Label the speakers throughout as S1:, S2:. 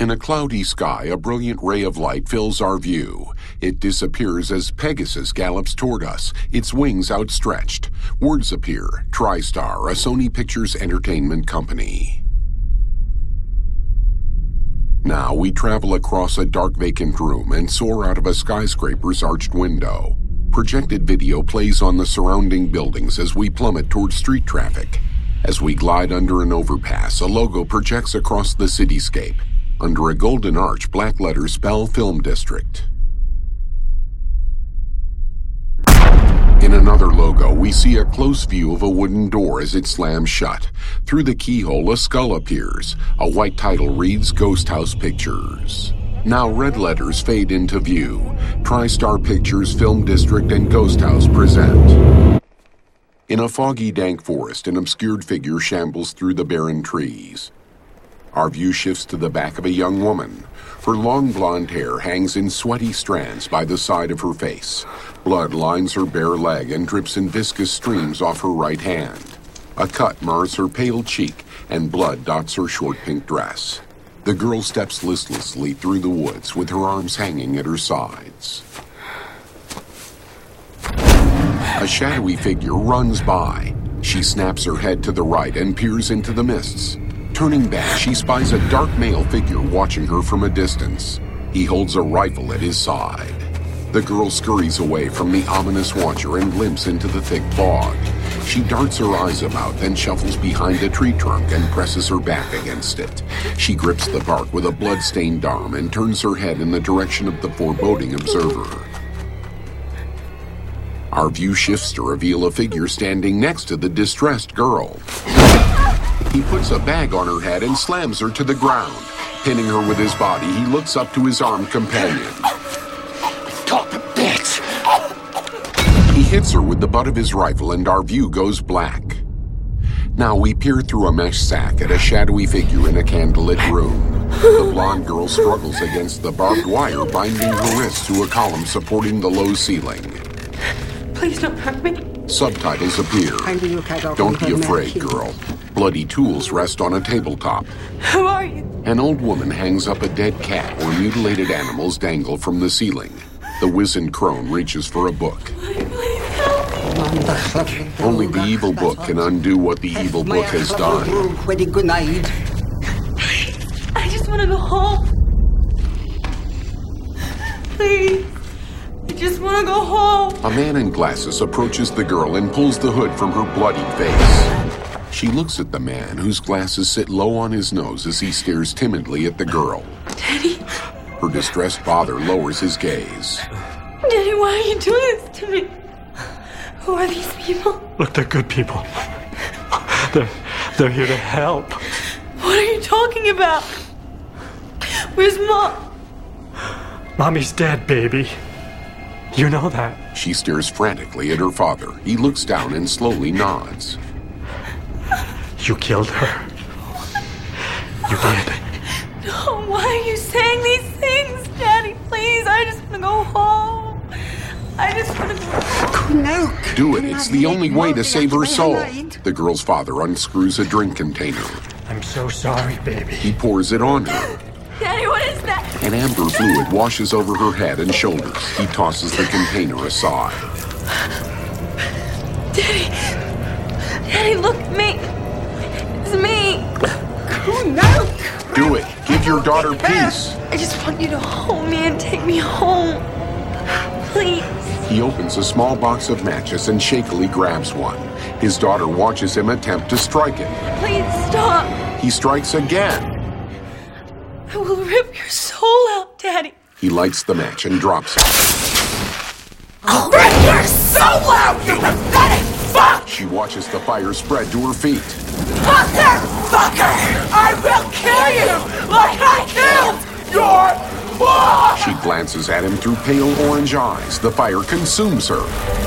S1: In a cloudy sky, a brilliant ray of light fills our view. It disappears as Pegasus gallops toward us, its wings outstretched. Words appear. TriStar, a Sony Pictures Entertainment company. Now we travel across a dark vacant room and soar out of a skyscraper's arched window. Projected video plays on the surrounding buildings as we plummet toward street traffic. As we glide under an overpass, a logo projects across the cityscape. Under a golden arch, black letters spell Film District. In another logo, we see a close view of a wooden door as it slams shut. Through the keyhole, a skull appears. A white title reads Ghost House Pictures. Now red letters fade into view. TriStar Pictures, Film District, and Ghost House present. In a foggy, dank forest, an obscured figure shambles through the barren trees. Our view shifts to the back of a young woman. Her long blonde hair hangs in sweaty strands by the side of her face. Blood lines her bare leg and drips in viscous streams off her right hand. A cut mars her pale cheek, and blood dots her short pink dress. The girl steps listlessly through the woods with her arms hanging at her sides. A shadowy figure runs by. She snaps her head to the right and peers into the mists. Turning back, she spies a dark male figure watching her from a distance. He holds a rifle at his side. The girl scurries away from the ominous watcher and limps into the thick fog. She darts her eyes about, then shuffles behind a tree trunk and presses her back against it. She grips the bark with a blood-stained arm and turns her head in the direction of the foreboding observer. Our view shifts to reveal a figure standing next to the distressed girl. He puts a bag on her head and slams her to the ground. Pinning her with his body, he looks up to his armed companion.
S2: Talk to bitch!
S1: He hits her with the butt of his rifle and our view goes black. Now we peer through a mesh sack at a shadowy figure in a candlelit room. The blonde girl struggles against the barbed wire binding her wrists to a column supporting the low ceiling.
S3: Please don't hurt me.
S1: Subtitles appear. Don't be afraid, girl. Bloody tools rest on a tabletop.
S3: Who are you?
S1: An old woman hangs up a dead cat where mutilated animals dangle from the ceiling. The wizened crone reaches for a book.
S3: Please help me.
S1: Only the evil book can undo what the evil book has done.
S3: Please, I just want to go home. Please, I just want to go home.
S1: A man in glasses approaches the girl and pulls the hood from her bloody face. She looks at the man, whose glasses sit low on his nose as he stares timidly at the girl.
S3: Daddy?
S1: Her distressed father lowers his gaze.
S3: Daddy, why are you doing this to me? Who are these people?
S4: Look, they're good people. They're here to help.
S3: What are you talking about? Where's Mom?
S4: Mommy's dead, baby. You know that.
S1: She stares frantically at her father. He looks down and slowly nods.
S4: You killed her. You did.
S3: No, why are you saying these things? Daddy, please, I just want to go home. I just want to go home.
S1: Do it. It's the only way to save her soul. The girl's father unscrews a drink container.
S4: I'm so sorry, baby.
S1: He pours it on her.
S3: Daddy, what is that?
S1: An amber fluid washes over her head and shoulders. He tosses the container aside.
S3: Daddy, look at me. It's me.
S1: Do it. Give your daughter peace.
S3: I just want you to hold me and take me home. Please.
S1: He opens a small box of matches and shakily grabs one. His daughter watches him attempt to strike it.
S3: Please stop.
S1: He strikes again.
S3: I will rip your soul out, Daddy.
S1: He lights the match and drops it.
S2: I'll rip your soul out, you pathetic fuck!
S1: She watches the fire spread to her feet.
S2: Motherfucker! I will kill you like I killed your mom!
S1: She glances at him through pale orange eyes. The fire consumes her.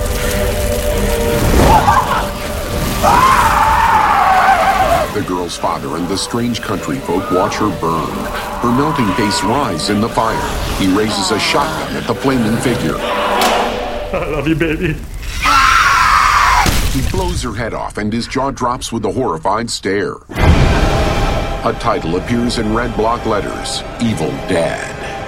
S1: The girl's father and the strange country folk watch her burn. Her melting face writhes in the fire. He raises a shotgun at the flaming figure.
S4: I love you, baby.
S1: He blows her head off and his jaw drops with a horrified stare. A title appears in red block letters, Evil Dead.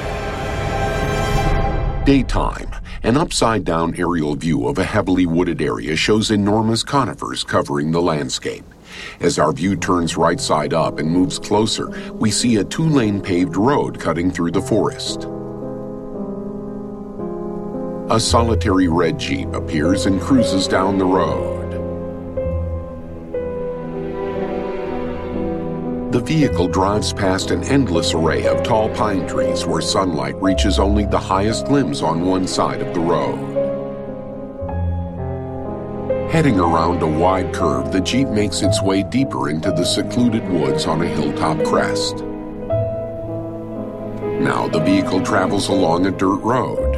S1: Daytime. An upside-down aerial view of a heavily wooded area shows enormous conifers covering the landscape. As our view turns right side up and moves closer, we see a 2-lane paved road cutting through the forest. A solitary red Jeep appears and cruises down the road. The vehicle drives past an endless array of tall pine trees where sunlight reaches only the highest limbs on one side of the road. Heading around a wide curve, the Jeep makes its way deeper into the secluded woods on a hilltop crest. Now the vehicle travels along a dirt road.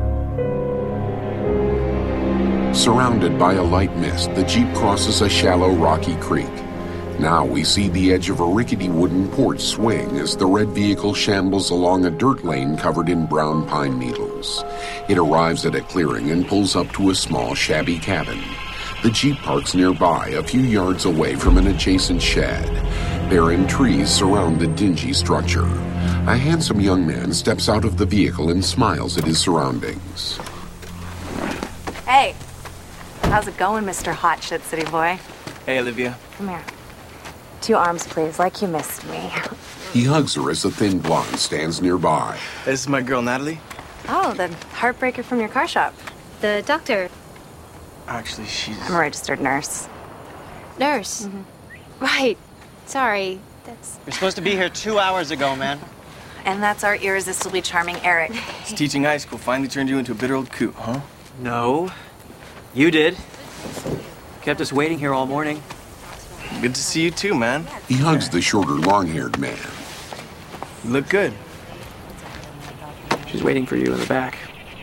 S1: Surrounded by a light mist, the Jeep crosses a shallow rocky creek. Now we see the edge of a rickety wooden porch swing as the red vehicle shambles along a dirt lane covered in brown pine needles. It arrives at a clearing and pulls up to a small, shabby cabin. The Jeep parks nearby, a few yards away from an adjacent shed. Barren trees surround the dingy structure. A handsome young man steps out of the vehicle and smiles at his surroundings.
S3: Hey, how's it going, Mr. Hot Shit City Boy?
S5: Hey, Olivia.
S3: Come here. 2 arms, please, like you missed me.
S1: He hugs her as the thin blonde stands nearby.
S5: This is my girl, Natalie.
S3: Oh, the heartbreaker from your car shop.
S6: The doctor.
S5: Actually, she's...
S3: I'm a registered nurse.
S6: Nurse? Mm-hmm. Right. Sorry. That's...
S7: You're supposed to be here 2 hours ago, man.
S3: And that's our irresistibly charming Eric.
S5: This teaching high school finally turned you into a bitter old coot, huh?
S7: No. You did. Kept us waiting here all morning.
S5: Good to see you too, man.
S1: He hugs the shorter, long-haired man.
S5: You look good.
S4: She's waiting for you in the back.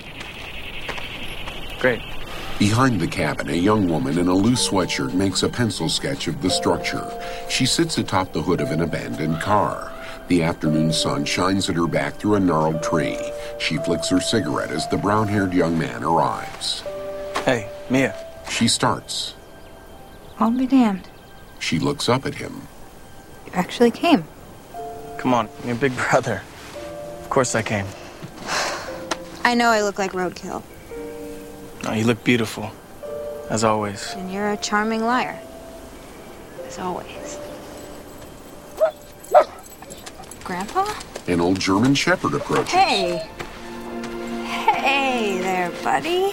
S5: Great.
S1: Behind the cabin, a young woman in a loose sweatshirt makes a pencil sketch of the structure. She sits atop the hood of an abandoned car. The afternoon sun shines at her back through a gnarled tree. She flicks her cigarette as the brown-haired young man arrives.
S5: Hey, Mia.
S1: She starts.
S3: I'll be damned.
S1: She looks up at him.
S3: You actually came.
S5: Come on, you're big brother. Of course I came.
S6: I know I look like roadkill.
S5: No, you look beautiful. As always.
S6: And you're a charming liar. As always. Grandpa?
S1: An old German shepherd approaches.
S3: Hey. Hey there, buddy.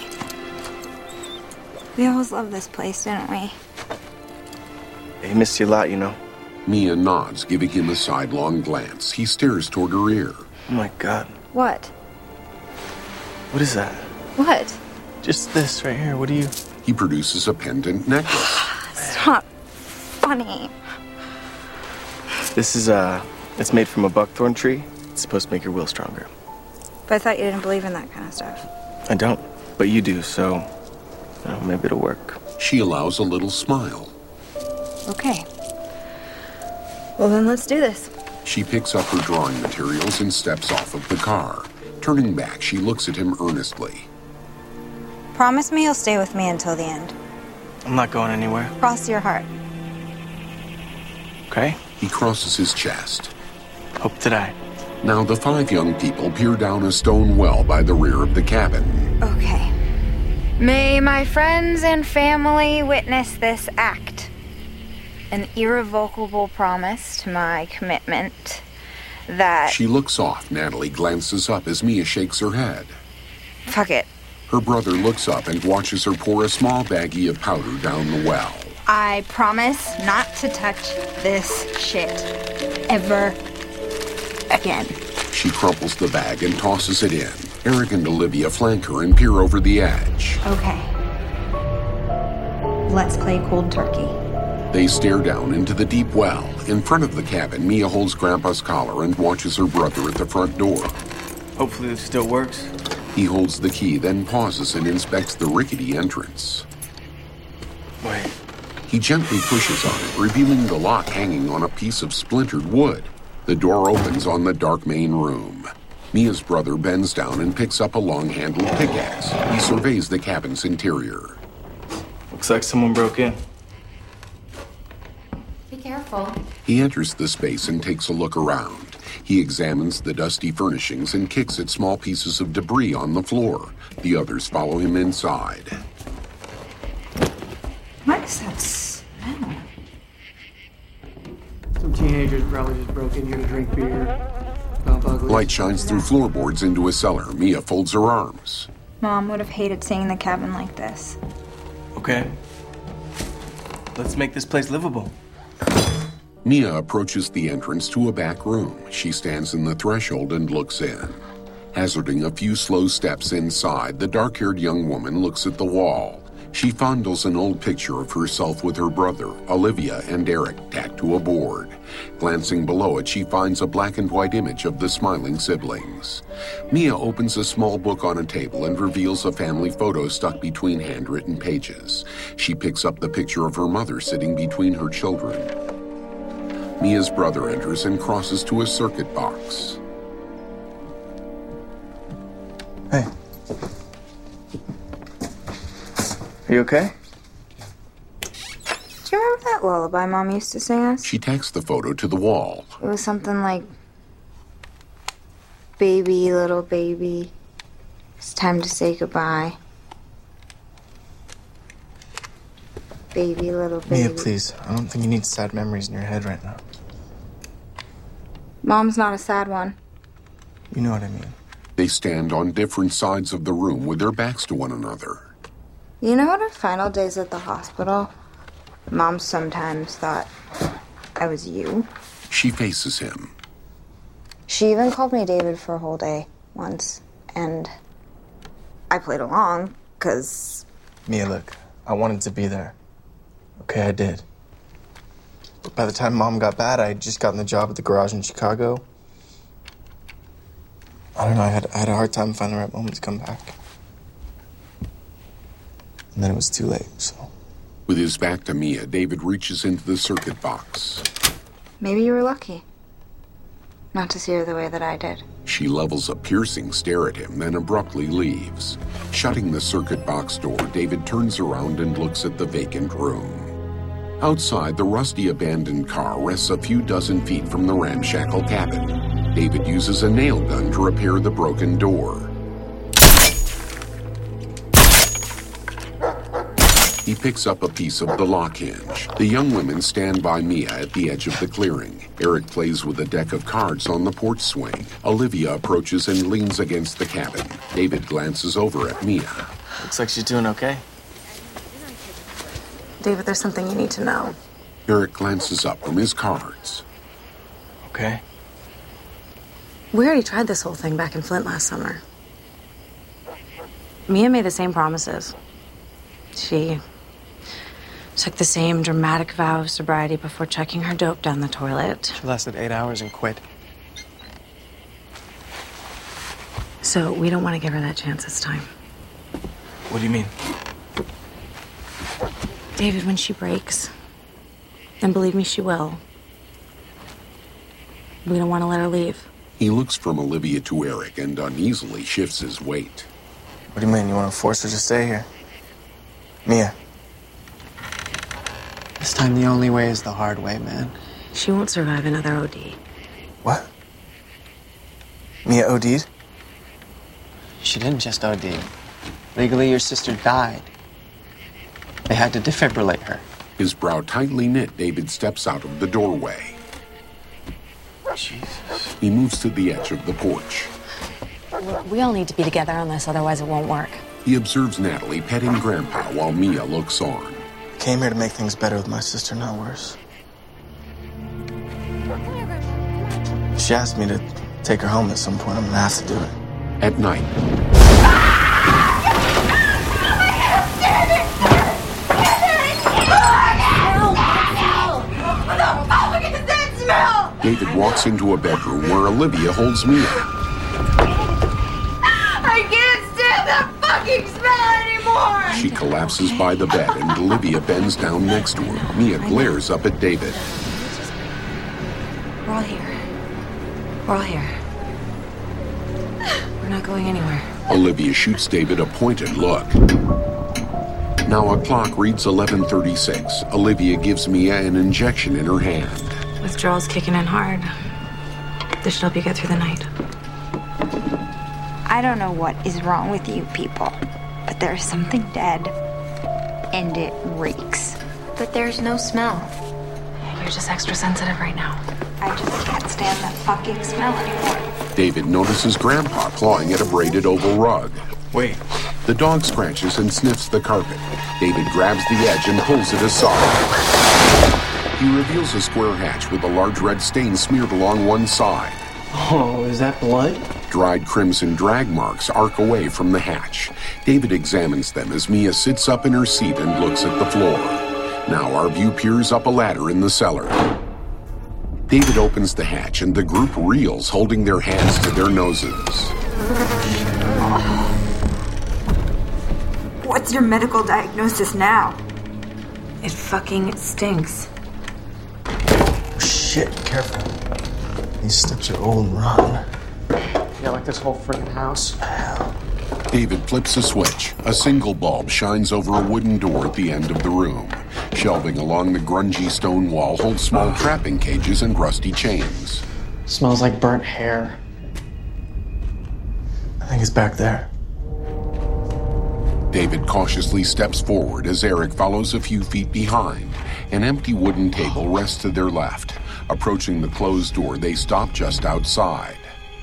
S3: We always loved this place, didn't we?
S5: He missed you a lot, you know.
S1: Mia nods, giving him a sidelong glance. He stares toward her ear.
S5: Oh my God.
S6: What?
S5: What is that?
S6: What?
S5: Just this right here. What do you...
S1: He produces a pendant necklace.
S6: Stop. Funny.
S5: This is, it's made from a buckthorn tree. It's supposed to make your will stronger.
S6: But I thought you didn't believe in that kind of stuff.
S5: I don't, but you do, so... maybe it'll work.
S1: She allows a little smile.
S6: Okay. Well, then let's do this.
S1: She picks up her drawing materials and steps off of the car. Turning back, she looks at him earnestly.
S6: Promise me you'll stay with me until the end.
S5: I'm not going anywhere.
S6: Cross your heart.
S5: Okay?
S1: He crosses his chest.
S5: Hope that I...
S1: Now the 5 young people peer down a stone well by the rear of the cabin.
S6: Okay. May my friends and family witness this act. An irrevocable promise to my commitment that...
S1: She looks off. Natalie glances up as Mia shakes her head.
S6: Fuck it.
S1: Her brother looks up and watches her pour a small baggie of powder down the well.
S6: I promise not to touch this shit ever again.
S1: She crumples the bag and tosses it in. Eric and Olivia flank her and peer over the edge.
S6: Okay. Let's play cold turkey.
S1: They stare down into the deep well. In front of the cabin, Mia holds Grandpa's collar and watches her brother at the front door.
S5: Hopefully this still works.
S1: He holds the key, then pauses and inspects the rickety entrance.
S5: Wait.
S1: He gently pushes on it, revealing the lock hanging on a piece of splintered wood. The door opens on the dark main room. Mia's brother bends down and picks up a long-handled pickaxe. He surveys the cabin's interior.
S5: Looks like someone broke in.
S6: Be
S8: careful.
S1: He enters the space and takes a look around. He examines the dusty furnishings and kicks at small pieces of debris on the floor. The others follow him inside.
S3: What is that smell?
S5: Some teenagers probably just broke in here to drink beer. Bump uglies.
S1: Light shines through floorboards into a cellar. Mia folds her arms.
S3: Mom would have hated seeing the cabin like this.
S5: Okay. Let's make this place livable.
S1: Mia approaches the entrance to a back room. She stands in the threshold and looks in. Hazarding a few slow steps inside, the dark-haired young woman looks at the wall. She fondles an old picture of herself with her brother, Olivia, and Eric tacked to a board. Glancing below it, she finds a black and white image of the smiling siblings. Mia opens a small book on a table and reveals a family photo stuck between handwritten pages. She picks up the picture of her mother sitting between her children. Mia's brother enters and crosses to a circuit box.
S5: Hey. Are you okay?
S3: Do you remember that lullaby Mom used to sing us?
S1: She tacks the photo to the wall.
S3: It was something like, baby, little baby, it's time to say goodbye. Baby, little baby.
S9: Mia, please. I don't think you need sad memories in your head right now.
S3: Mom's not a sad one.
S9: You know what I mean.
S1: They stand on different sides of the room with their backs to one another.
S3: You know, in her final days at the hospital, Mom sometimes thought I was you.
S1: She faces him.
S3: She even called me David for a whole day once, and I played along, 'cause...
S9: Mia, look, I wanted to be there. Okay, I did. But by the time Mom got bad, I had just gotten the job at the garage in Chicago. I don't know, I had a hard time finding the right moment to come back. And then it was too late, so...
S1: With his back to Mia, David reaches into the circuit box.
S3: Maybe you were lucky not to see her the way that I did.
S1: She levels a piercing stare at him, then abruptly leaves. Shutting the circuit box door, David turns around and looks at the vacant room. Outside, the rusty abandoned car rests a few dozen feet from the ramshackle cabin. David uses a nail gun to repair the broken door. He picks up a piece of the lock hinge. The young women stand by Mia at the edge of the clearing. Eric plays with a deck of cards on the porch swing. Olivia approaches and leans against the cabin. David glances over at Mia.
S5: Looks like she's doing okay.
S8: David, there's something you need to know.
S1: Eric glances up from his cards.
S5: Okay.
S8: We already tried this whole thing back in Flint last summer. Mia made the same promises. She took the same dramatic vow of sobriety before chucking her dope down the toilet.
S5: She lasted 8 hours and quit.
S8: So we don't want to give her that chance this time.
S5: What do you mean?
S8: David, when she breaks, and believe me, she will, we don't want to let her leave.
S1: He looks from Olivia to Eric and uneasily shifts his weight.
S9: What do you mean? You want to force her to stay here? Mia.
S10: This time the only way is the hard way, man.
S8: She won't survive another OD.
S9: What? Mia OD'd?
S10: She didn't just OD. Legally, your sister died. They had to defibrillate her.
S1: His brow tightly knit, David steps out of the doorway.
S5: Jesus.
S1: He moves to the edge of the porch.
S8: We all need to be together on this, otherwise it won't work.
S1: He observes Natalie petting Grandpa while Mia looks on.
S9: I came here to make things better with my sister, not worse. She asked me to take her home at some point. I'm gonna have to do it.
S1: At night, David walks into a bedroom where Olivia holds Mia.
S2: I can't stand that fucking smell anymore!
S1: She collapses by the bed and Olivia bends down next to her. Mia glares up at David.
S8: We're all here. We're all here. We're not going anywhere.
S1: Olivia shoots David a pointed look. Now a clock reads 11:36. Olivia gives Mia an injection in her hand.
S8: Withdrawal's kicking in hard. This should help you get through the night.
S6: I don't know what is wrong with you people, but there's something dead, and it reeks. But there's no smell.
S8: You're just extra sensitive right now.
S6: I just can't stand that fucking smell anymore.
S1: David notices Grandpa clawing at a braided oval rug.
S5: Wait.
S1: The dog scratches and sniffs the carpet. David grabs the edge and pulls it aside. He reveals a square hatch with a large red stain smeared along one side.
S10: Oh, is that blood?
S1: Dried crimson drag marks arc away from the hatch. David examines them as Mia sits up in her seat and looks at the floor. Now our view peers up a ladder in the cellar. David opens the hatch and the group reels, holding their hands to their noses.
S3: What's your medical diagnosis now?
S8: It fucking stinks.
S9: Shit, careful. These steps are old and rotten.
S10: Yeah, like this whole freaking house.
S1: David flips a switch. A single bulb shines over a wooden door at the end of the room. Shelving along the grungy stone wall holds small trapping cages and rusty chains.
S10: Smells like burnt hair.
S9: I think it's back there.
S1: David cautiously steps forward as Eric follows a few feet behind. An empty wooden table rests to their left. Approaching the closed door, they stop just outside.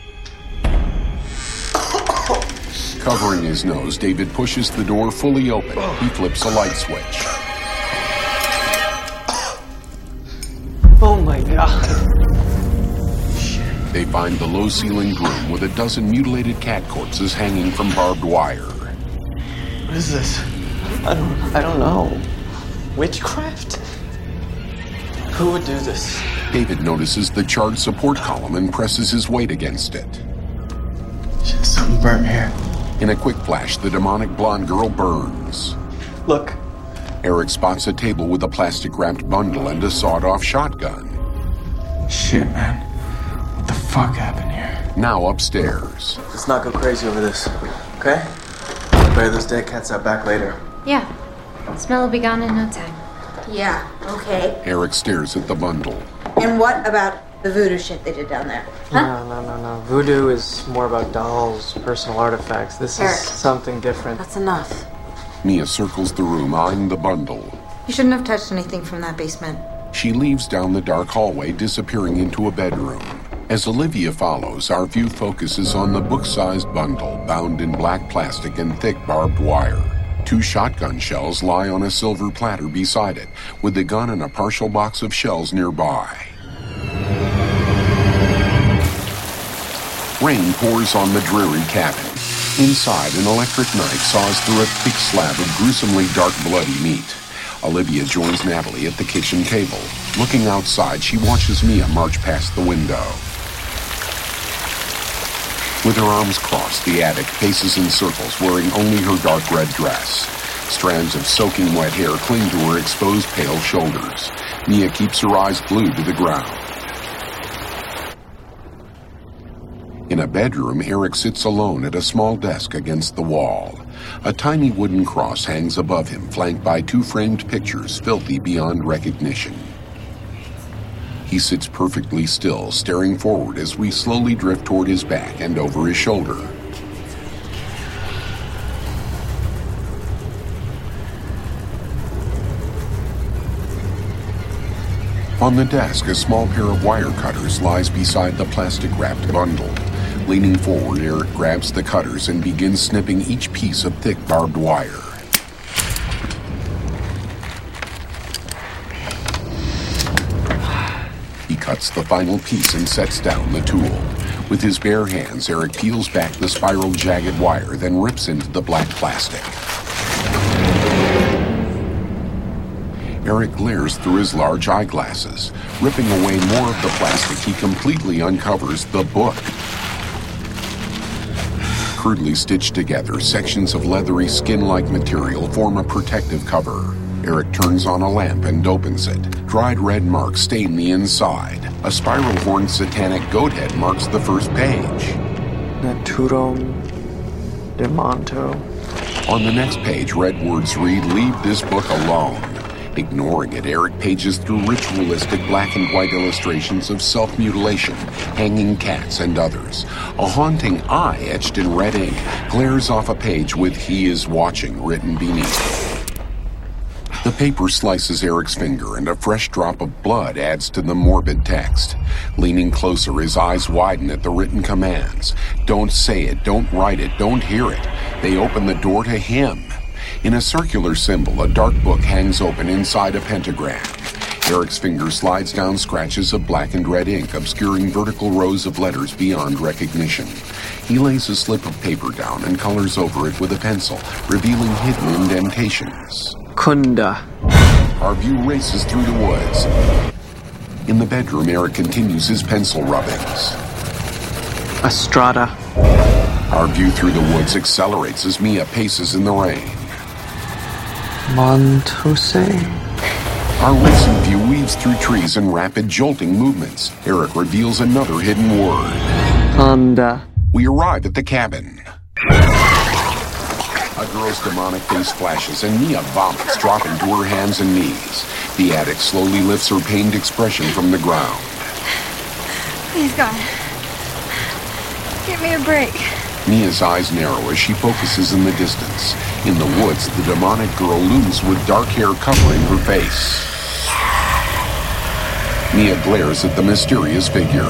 S1: Covering his nose, David pushes the door fully open. He flips a light switch.
S10: Oh my god.
S1: They find the low-ceilinged room with a dozen mutilated cat corpses hanging from barbed wire.
S9: What is this?
S10: I don't know. Witchcraft? Who would do this?
S1: David notices the charred support column and presses his weight against it.
S9: Shit, something burnt here.
S1: In a quick flash, the demonic blonde girl burns.
S10: Look.
S1: Eric spots a table with a plastic-wrapped bundle and a sawed-off shotgun.
S9: Shit, man. What the fuck happened here?
S1: Now upstairs.
S9: Let's not go crazy over this, okay? Bury those dead cats out back later.
S11: Yeah. Smell will be gone in no time.
S2: Yeah, okay.
S1: Eric stares at the bundle.
S2: And what about the voodoo shit they did down there? Huh?
S10: No. Voodoo is more about dolls, personal artifacts. This
S2: Eric.
S10: is something different.
S8: That's enough.
S1: Mia circles the room, eyeing the bundle.
S2: You shouldn't have touched anything from that basement.
S1: She leaves down the dark hallway, disappearing into a bedroom. As Olivia follows, our view focuses on the book-sized bundle, bound in black plastic and thick barbed wire. 2 shotgun shells lie on a silver platter beside it, with the gun and a partial box of shells nearby. Rain pours on the dreary cabin. Inside, an electric knife saws through a thick slab of gruesomely dark, bloody meat. Olivia joins Natalie at the kitchen table. Looking outside, she watches Mia march past the window. With her arms crossed, the addict paces in circles, wearing only her dark red dress. Strands of soaking wet hair cling to her exposed pale shoulders. Mia keeps her eyes glued to the ground. In a bedroom, Eric sits alone at a small desk against the wall. A tiny wooden cross hangs above him, flanked by 2 framed pictures, filthy beyond recognition. He sits perfectly still, staring forward as we slowly drift toward his back and over his shoulder. On the desk, a small pair of wire cutters lies beside the plastic-wrapped bundle. Leaning forward, Eric grabs the cutters and begins snipping each piece of thick barbed wire. He cuts the final piece and sets down the tool. With his bare hands, Eric peels back the spiral jagged wire, then rips into the black plastic. Eric glares through his large eyeglasses. Ripping away more of the plastic, he completely uncovers the book. Crudely stitched together, sections of leathery skin-like material form a protective cover. Eric turns on a lamp and opens it. Dried red marks stain the inside. A spiral-horned satanic goat head marks the first page.
S10: Naturom Demonto.
S1: On the next page, red words read, "Leave this book alone." Ignoring it, Eric pages through ritualistic black and white illustrations of self-mutilation, hanging cats, and others. A haunting eye etched in red ink glares off a page with "He is watching" written beneath. The paper slices Eric's finger, and a fresh drop of blood adds to the morbid text. Leaning closer, his eyes widen at the written commands. Don't say it, don't write it, don't hear it. They open the door to him. In a circular symbol, a dark book hangs open inside a pentagram. Eric's finger slides down scratches of black and red ink, obscuring vertical rows of letters beyond recognition. He lays a slip of paper down and colors over it with a pencil, revealing hidden indentations.
S10: Kunda.
S1: Our view races through the woods. In the bedroom, Eric continues his pencil rubbings.
S10: Estrada.
S1: Our view through the woods accelerates as Mia paces in the rain.
S10: Montose.
S1: Our recent view weaves through trees in rapid jolting movements. Eric reveals another hidden word.
S10: Honda.
S1: We arrive at the cabin. A girl's demonic face flashes and Mia vomits, dropping to her hands and knees. The addict slowly lifts her pained expression from the ground.
S3: Please, God. Give me a break.
S1: Mia's eyes narrow as she focuses in the distance. In the woods, the demonic girl looms with dark hair covering her face. Mia glares at the mysterious figure.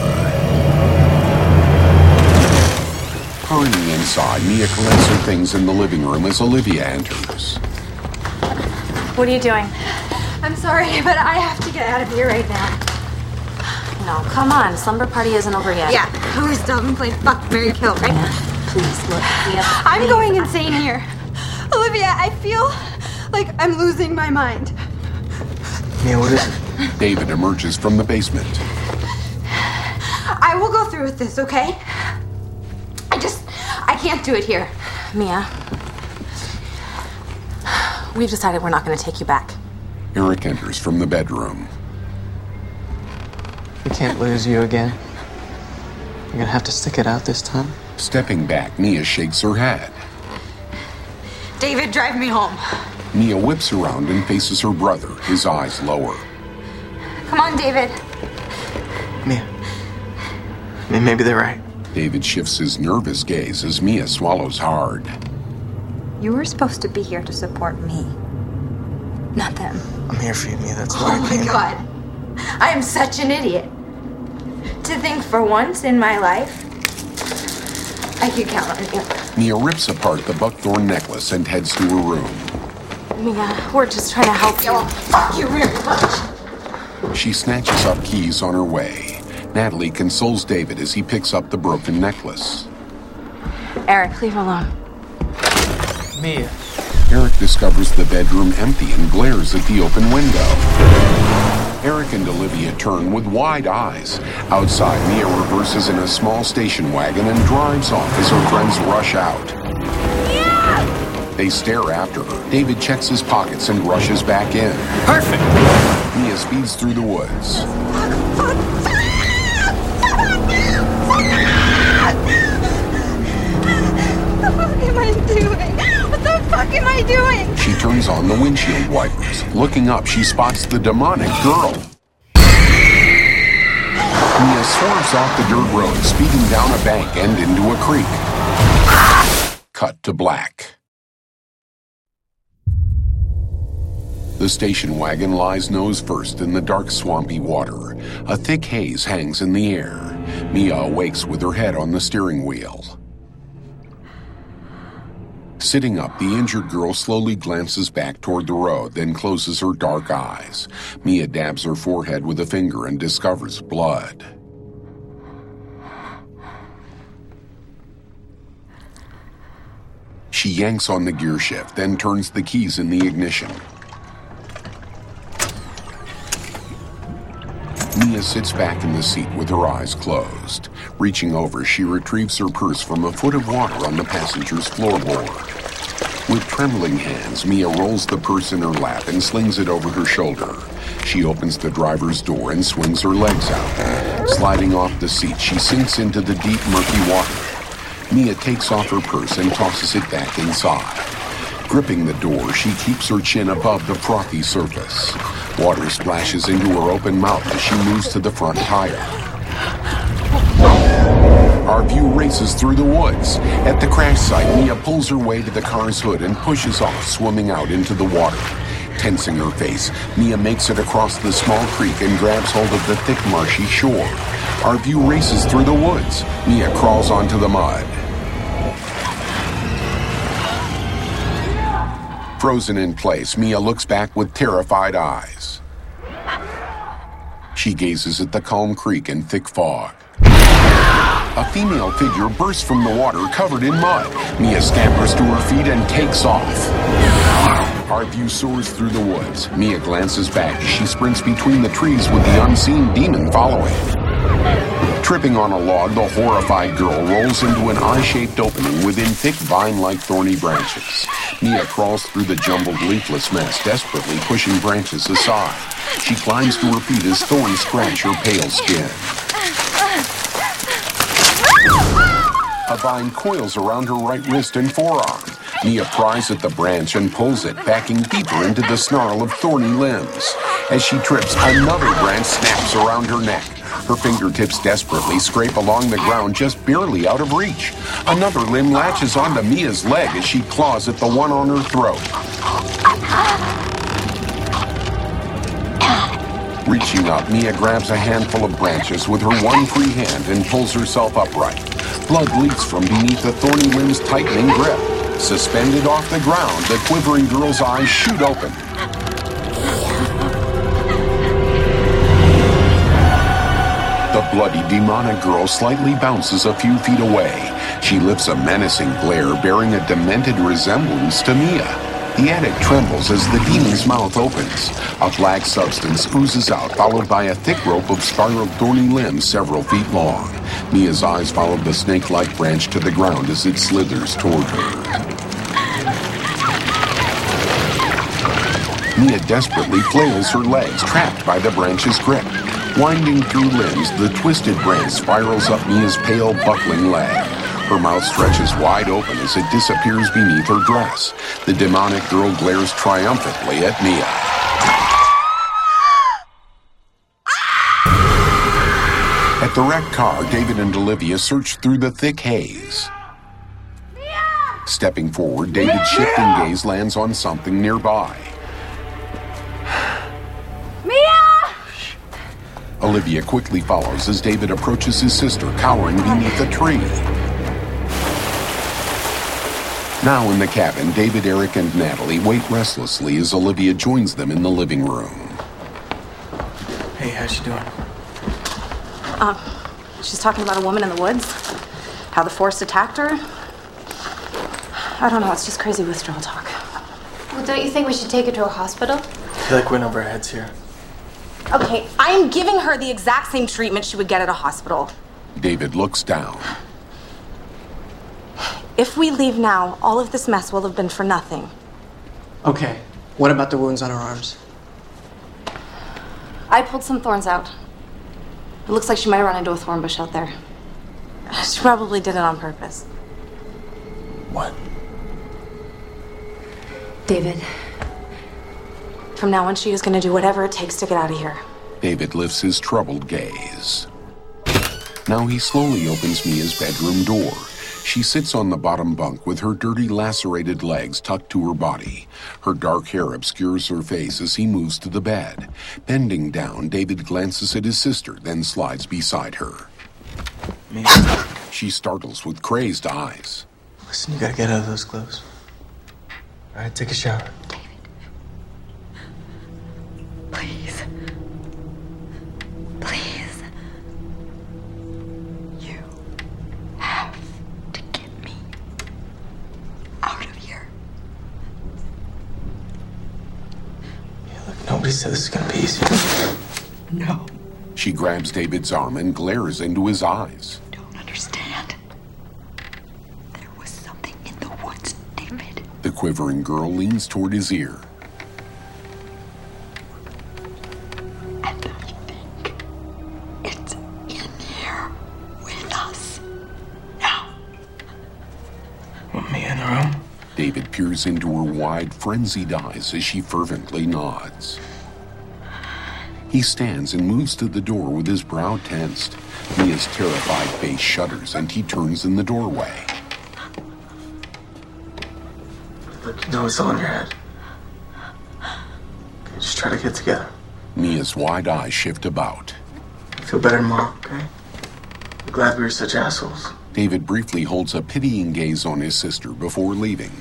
S1: Hurrying inside, Mia collects her things in the living room as Olivia enters.
S8: What are you doing?
S3: I'm sorry, but I have to get out of here right now.
S8: No, come on. Slumber party isn't over yet.
S3: Yeah, we're still been playing Fuck, Marry, Kill, right?
S8: Please, look.
S3: I'm going insane here. Olivia, I feel like I'm losing my mind.
S9: Mia, what is it?
S1: David emerges from the basement.
S3: I will go through with this, okay? I can't do it here.
S8: Mia, we've decided we're not going to take you back.
S1: Eric enters from the bedroom.
S10: We can't lose you again. You're gonna have to stick it out this time.
S1: Stepping back, Mia shakes her head.
S3: David, drive me home.
S1: Mia whips around and faces her brother, his eyes lower.
S3: Come on, David.
S9: Mia, maybe they're right.
S1: David shifts his nervous gaze as Mia swallows hard.
S6: You were supposed to be here to support me, not them.
S9: I'm here for you, Mia. That's why I came.
S3: Oh my God. I am such an idiot. To think for once in my life, I could count on you.
S1: Mia rips apart the buckthorn necklace and heads to her room.
S8: Mia, we're just trying to help you.
S3: Oh, fuck you very much.
S1: She snatches up keys on her way. Natalie consoles David as he picks up the broken necklace.
S8: Eric, leave her alone.
S10: Mia.
S1: Eric discovers the bedroom empty and glares at the open window. Eric and Olivia turn with wide eyes. Outside, Mia reverses in a small station wagon and drives off as her friends rush out.
S3: Mia!
S1: They stare after her. David checks his pockets and rushes back in.
S5: Perfect!
S1: Mia speeds through the woods.
S3: What the fuck am I doing?
S1: She turns on the windshield wipers. Looking up, she spots the demonic girl. Mia swerves off the dirt road, speeding down a bank and into a creek. Cut to black. The station wagon lies nose first in the dark, swampy water. A thick haze hangs in the air. Mia awakes with her head on the steering wheel. Sitting up, the injured girl slowly glances back toward the road, then closes her dark eyes. Mia dabs her forehead with a finger and discovers blood. She yanks on the gear shift, then turns the keys in the ignition. Mia sits back in the seat with her eyes closed. Reaching over, she retrieves her purse from a foot of water on the passenger's floorboard. With trembling hands, Mia rolls the purse in her lap and slings it over her shoulder. She opens the driver's door and swings her legs out. Sliding off the seat, she sinks into the deep, murky water. Mia takes off her purse and tosses it back inside. Gripping the door, she keeps her chin above the frothy surface. Water splashes into her open mouth as she moves to the front tire. Our view races through the woods. At the crash site, Mia pulls her way to the car's hood and pushes off, swimming out into the water. Tensing her face, Mia makes it across the small creek and grabs hold of the thick, marshy shore. Our view races through the woods. Mia crawls onto the mud. Frozen in place, Mia looks back with terrified eyes. She gazes at the calm creek and thick fog. A female figure bursts from the water covered in mud. Mia scampers to her feet and takes off. Our view soars through the woods. Mia glances back as she sprints between the trees with the unseen demon following. Tripping on a log, the horrified girl rolls into an eye-shaped opening within thick vine-like thorny branches. Mia crawls through the jumbled leafless mess, desperately pushing branches aside. She climbs to her feet as thorns scratch her pale skin. A vine coils around her right wrist and forearm. Mia pries at the branch and pulls it, backing deeper into the snarl of thorny limbs. As she trips, another branch snaps around her neck. Her fingertips desperately scrape along the ground, just barely out of reach. Another limb latches onto Mia's leg as she claws at the one on her throat. Reaching up, Mia grabs a handful of branches with her one free hand and pulls herself upright. Blood leaks from beneath the thorny limb's tightening grip. Suspended off the ground, the quivering girl's eyes shoot open. The bloody, demonic girl slightly bounces a few feet away. She lifts a menacing glare, bearing a demented resemblance to Mia. The addict trembles as the demon's mouth opens. A black substance oozes out, followed by a thick rope of spiraled thorny limbs several feet long. Mia's eyes follow the snake-like branch to the ground as it slithers toward her. Mia desperately flails her legs, trapped by the branch's grip. Winding through limbs, the twisted branch spirals up Mia's pale, buckling leg. Her mouth stretches wide open as it disappears beneath her dress. The demonic girl glares triumphantly at Mia. At the wrecked car, David and Olivia search through the thick haze. Mia! Stepping forward, David's shifting gaze lands on something nearby. Olivia quickly follows as David approaches his sister, cowering beneath a tree. Now in the cabin, David, Eric, and Natalie wait restlessly as Olivia joins them in the living room.
S5: Hey, how's she doing?
S8: She's talking about a woman in the woods. How the forest attacked her. I don't know, it's just crazy withdrawal talk.
S11: Well, don't you think we should take her to a hospital?
S5: I feel like we're in over our heads here.
S8: Okay, I am giving her the exact same treatment she would get at a hospital.
S1: David looks down.
S8: If we leave now, all of this mess will have been for nothing.
S10: Okay, what about the wounds on her arms?
S8: I pulled some thorns out. It looks like she might have run into a thorn bush out there. She probably did it on purpose.
S5: What?
S11: David.
S8: From now on, she is going to do whatever it takes to get out of here.
S1: David lifts his troubled gaze. Now he slowly opens Mia's bedroom door. She sits on the bottom bunk with her dirty, lacerated legs tucked to her body. Her dark hair obscures her face as he moves to the bed. Bending down, David glances at his sister, then slides beside her.
S5: Mia.
S1: She startles with crazed eyes.
S9: Listen, you gotta get out of those clothes. All right, take a shower.
S3: Please. Please. You have to get me out of here.
S9: Yeah, look, nobody said this is gonna be easy.
S3: No.
S1: She grabs David's arm and glares into his eyes.
S3: Don't understand. There was something in the woods, David.
S1: The quivering girl leans toward his ear.
S3: And I think it's in here with us. Now.
S5: Want me in the room?
S1: David peers into her wide, frenzied eyes as she fervently nods. He stands and moves to the door with his brow tensed. Mia's terrified face shudders and he turns in the doorway.
S9: Look, you know it's all in your head. Okay, just try to get together.
S1: Mia's wide eyes shift about.
S9: Feel better, Mom, okay? I'm glad we were such assholes.
S1: David briefly holds a pitying gaze on his sister before leaving.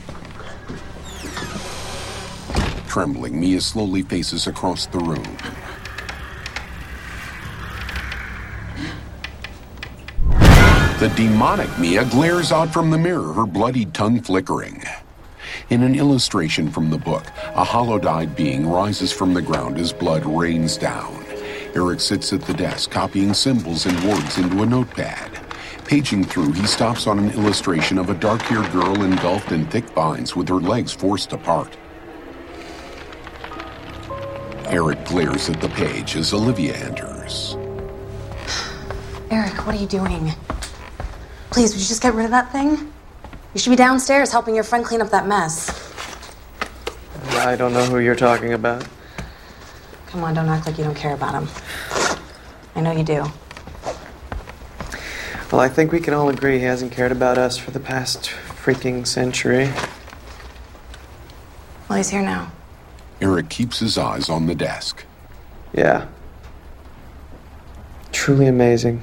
S1: Trembling, Mia slowly faces across the room. The demonic Mia glares out from the mirror, her bloodied tongue flickering. In an illustration from the book, a hollow-eyed being rises from the ground as blood rains down. Eric sits at the desk, copying symbols and words into a notepad. Paging through, he stops on an illustration of a dark-haired girl engulfed in thick vines with her legs forced apart. Eric glares at the page as Olivia enters.
S8: Eric, what are you doing? Please, would you just get rid of that thing? You should be downstairs helping your friend clean up that mess.
S10: I don't know who you're talking about.
S8: Come on, don't act like you don't care about him. I know you do.
S10: Well, I think we can all agree he hasn't cared about us for the past freaking century.
S8: Well, he's here now.
S1: Eric keeps his eyes on the desk.
S10: Yeah. Truly amazing.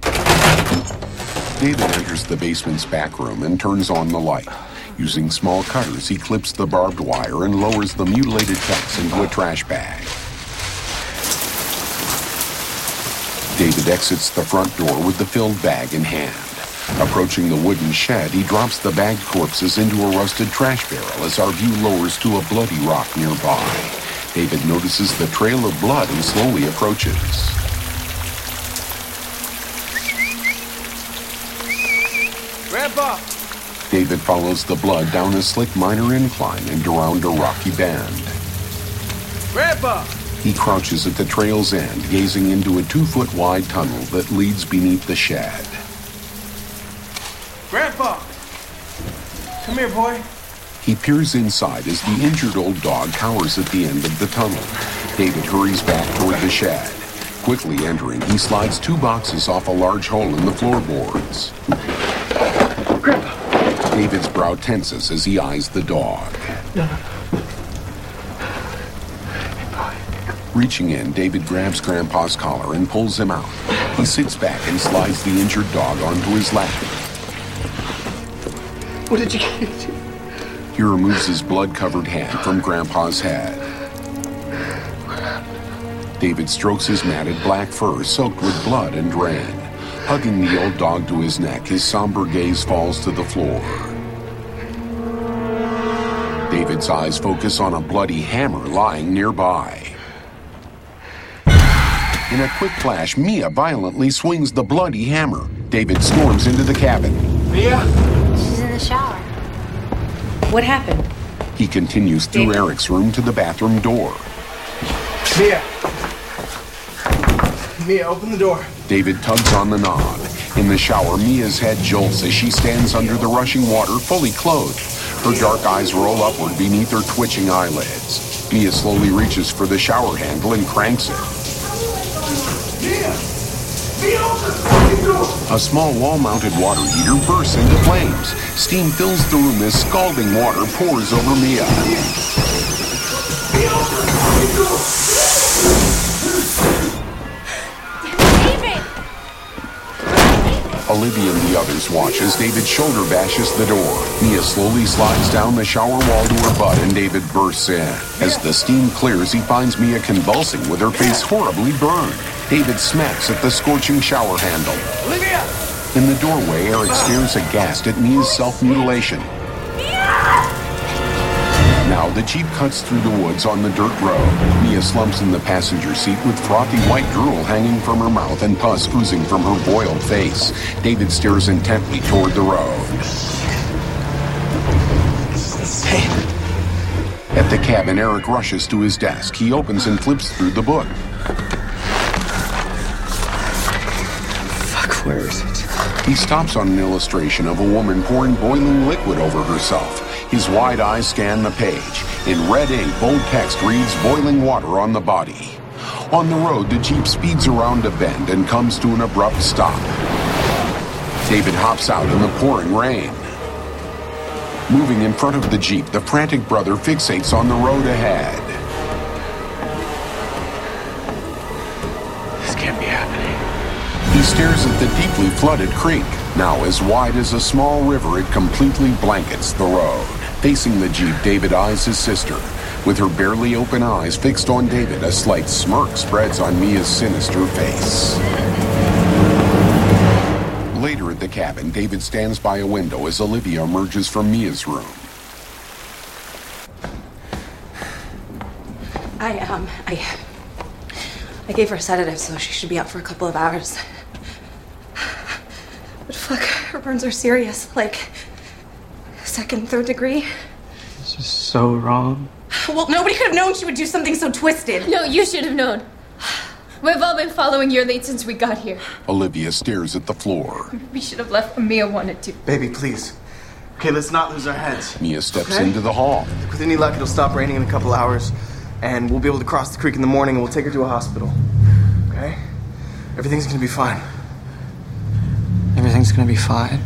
S1: David enters the basement's back room and turns on the light. Using small cutters, he clips the barbed wire and lowers the mutilated text into a trash bag. David exits the front door with the filled bag in hand. Approaching the wooden shed, he drops the bagged corpses into a rusted trash barrel as our view lowers to a bloody rock nearby. David notices the trail of blood and slowly approaches.
S12: Grandpa!
S1: David follows the blood down a slick minor incline and around a rocky bend.
S12: Grandpa!
S1: He crouches at the trail's end, gazing into a 2-foot wide tunnel that leads beneath the shed.
S12: Grandpa! Come here, boy.
S1: He peers inside as the injured old dog cowers at the end of the tunnel. David hurries back toward the shed. Quickly entering, he slides 2 boxes off a large hole in the floorboards.
S12: Grandpa!
S1: David's brow tenses as he eyes the dog.
S12: No.
S1: Reaching in, David grabs Grandpa's collar and pulls him out. He sits back and slides the injured dog onto his lap.
S12: What did you get?
S1: He removes his blood-covered hand from Grandpa's head. David strokes his matted black fur soaked with blood and rain. Hugging the old dog to his neck, his somber gaze falls to the floor. David's eyes focus on a bloody hammer lying nearby. In a quick flash, Mia violently swings the bloody hammer. David storms into the cabin.
S12: Mia?
S11: She's in the shower. What happened?
S1: He continues through Eric's room to the bathroom door.
S12: Mia! Mia, open the door.
S1: David tugs on the knob. In the shower, Mia's head jolts as she stands under the rushing water, fully clothed. Her dark eyes roll upward beneath her twitching eyelids. Mia slowly reaches for the shower handle and cranks it.
S12: Mia! Mia, open the fucking door!
S1: A small wall-mounted water heater bursts into flames. Steam fills the room as scalding water pours over Mia.
S12: Mia, open the fucking door!
S11: David!
S1: Olivia and the others watch as David shoulder bashes the door. Mia slowly slides down the shower wall to her butt and David bursts in. As the steam clears, he finds Mia convulsing with her face horribly burned. David smacks at the scorching shower handle.
S12: Olivia!
S1: In the doorway, Eric stares aghast at Mia's self-mutilation. Now, the Jeep cuts through the woods on the dirt road. Mia slumps in the passenger seat with frothy white drool hanging from her mouth and pus oozing from her boiled face. David stares intently toward the road.
S12: Hey.
S1: At the cabin, Eric rushes to his desk. He opens and flips through the book.
S10: Where is it?
S1: He stops on an illustration of a woman pouring boiling liquid over herself. His wide eyes scan the page. In red ink, bold text reads boiling water on the body. On the road, the Jeep speeds around a bend and comes to an abrupt stop. David hops out in the pouring rain. Moving in front of the Jeep, the frantic brother fixates on the road ahead.
S5: This can't be happening.
S1: He stares at the deeply flooded creek. Now as wide as a small river, it completely blankets the road. Facing the Jeep, David eyes his sister. With her barely open eyes fixed on David, a slight smirk spreads on Mia's sinister face. Later at the cabin, David stands by a window as Olivia emerges from Mia's room.
S13: I gave her a sedative, so she should be out for a couple of hours. But fuck, her burns are serious, like 2nd, 3rd degree.
S10: It's just so wrong.
S13: Well, nobody could have known she would do something so twisted.
S3: No, you should have known. We've all been following your lead since we got here.
S1: Olivia stares at the floor.
S3: We should have left when Mia wanted to.
S9: Baby, please. Okay, let's not lose our heads.
S1: Mia steps into the hall.
S9: With any luck, it'll stop raining in a couple hours, and we'll be able to cross the creek in the morning, and we'll take her to a hospital. Okay? Everything's gonna be fine.
S10: Everything's gonna be fine.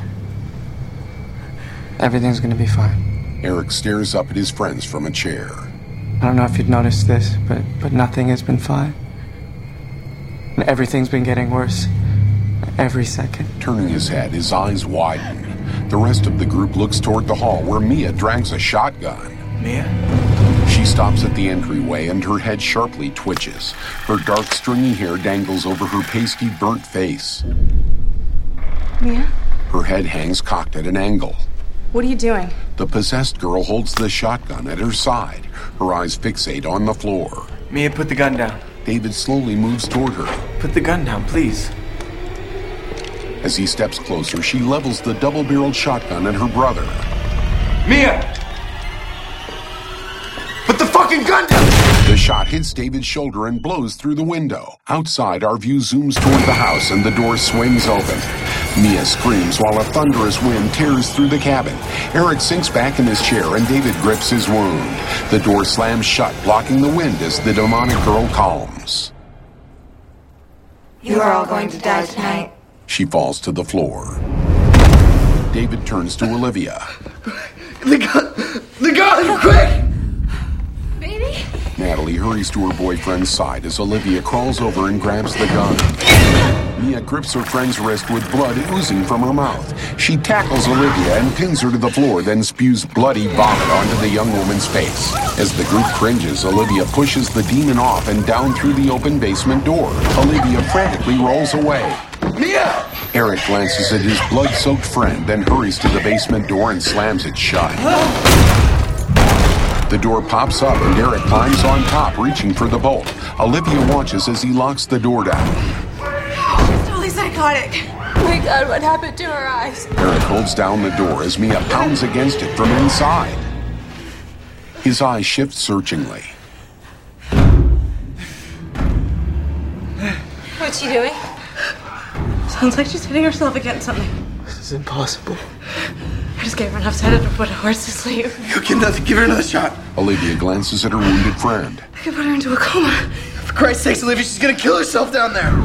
S10: Everything's gonna be fine.
S1: Eric stares up at his friends from a chair.
S10: I don't know if you'd noticed this, but nothing has been fine. And everything's been getting worse. Every second.
S1: Turning his head, his eyes widen. The rest of the group looks toward the hall where Mia drags a shotgun.
S5: Mia?
S1: She stops at the entryway and her head sharply twitches. Her dark, stringy hair dangles over her pasty, burnt face.
S13: Mia?
S1: Her head hangs cocked at an angle.
S13: What are you doing?
S1: The possessed girl holds the shotgun at her side. Her eyes fixate on the floor.
S5: Mia, put the gun down.
S1: David slowly moves toward her.
S5: Put the gun down, please.
S1: As he steps closer, she levels the double-barreled shotgun at her brother.
S5: Mia!
S9: Put the fucking gun down!
S1: The shot hits David's shoulder and blows through the window. Outside, our view zooms toward the house and the door swings open. Mia screams while a thunderous wind tears through the cabin. Eric sinks back in his chair and David grips his wound. The door slams shut, blocking the wind as the demonic girl calms.
S6: You are all going to die tonight.
S1: She falls to the floor. David turns to Olivia.
S9: The gun, quick!
S3: Baby?
S1: Natalie hurries to her boyfriend's side as Olivia crawls over and grabs the gun. Mia grips her friend's wrist with blood oozing from her mouth. She tackles Olivia and pins her to the floor, then spews bloody vomit onto the young woman's face. As the group cringes, Olivia pushes the demon off and down through the open basement door. Olivia frantically rolls away.
S9: Mia!
S1: Eric glances at his blood-soaked friend, then hurries to the basement door and slams it shut. The door pops up and Eric climbs on top, reaching for the bolt. Olivia watches as he locks the door down.
S13: She's totally psychotic.
S3: Oh my God, what happened to her eyes?
S1: Eric holds down the door as Mia pounds against it from inside. His eyes shift searchingly.
S13: What's she doing? Sounds like she's hitting herself against something.
S9: This is impossible.
S13: I just gave her enough sedative to put a horse to sleep.
S9: You can give her another shot.
S1: Olivia glances at her wounded friend.
S13: I could put her into a coma.
S9: For Christ's sakes, Olivia, she's gonna kill herself down there.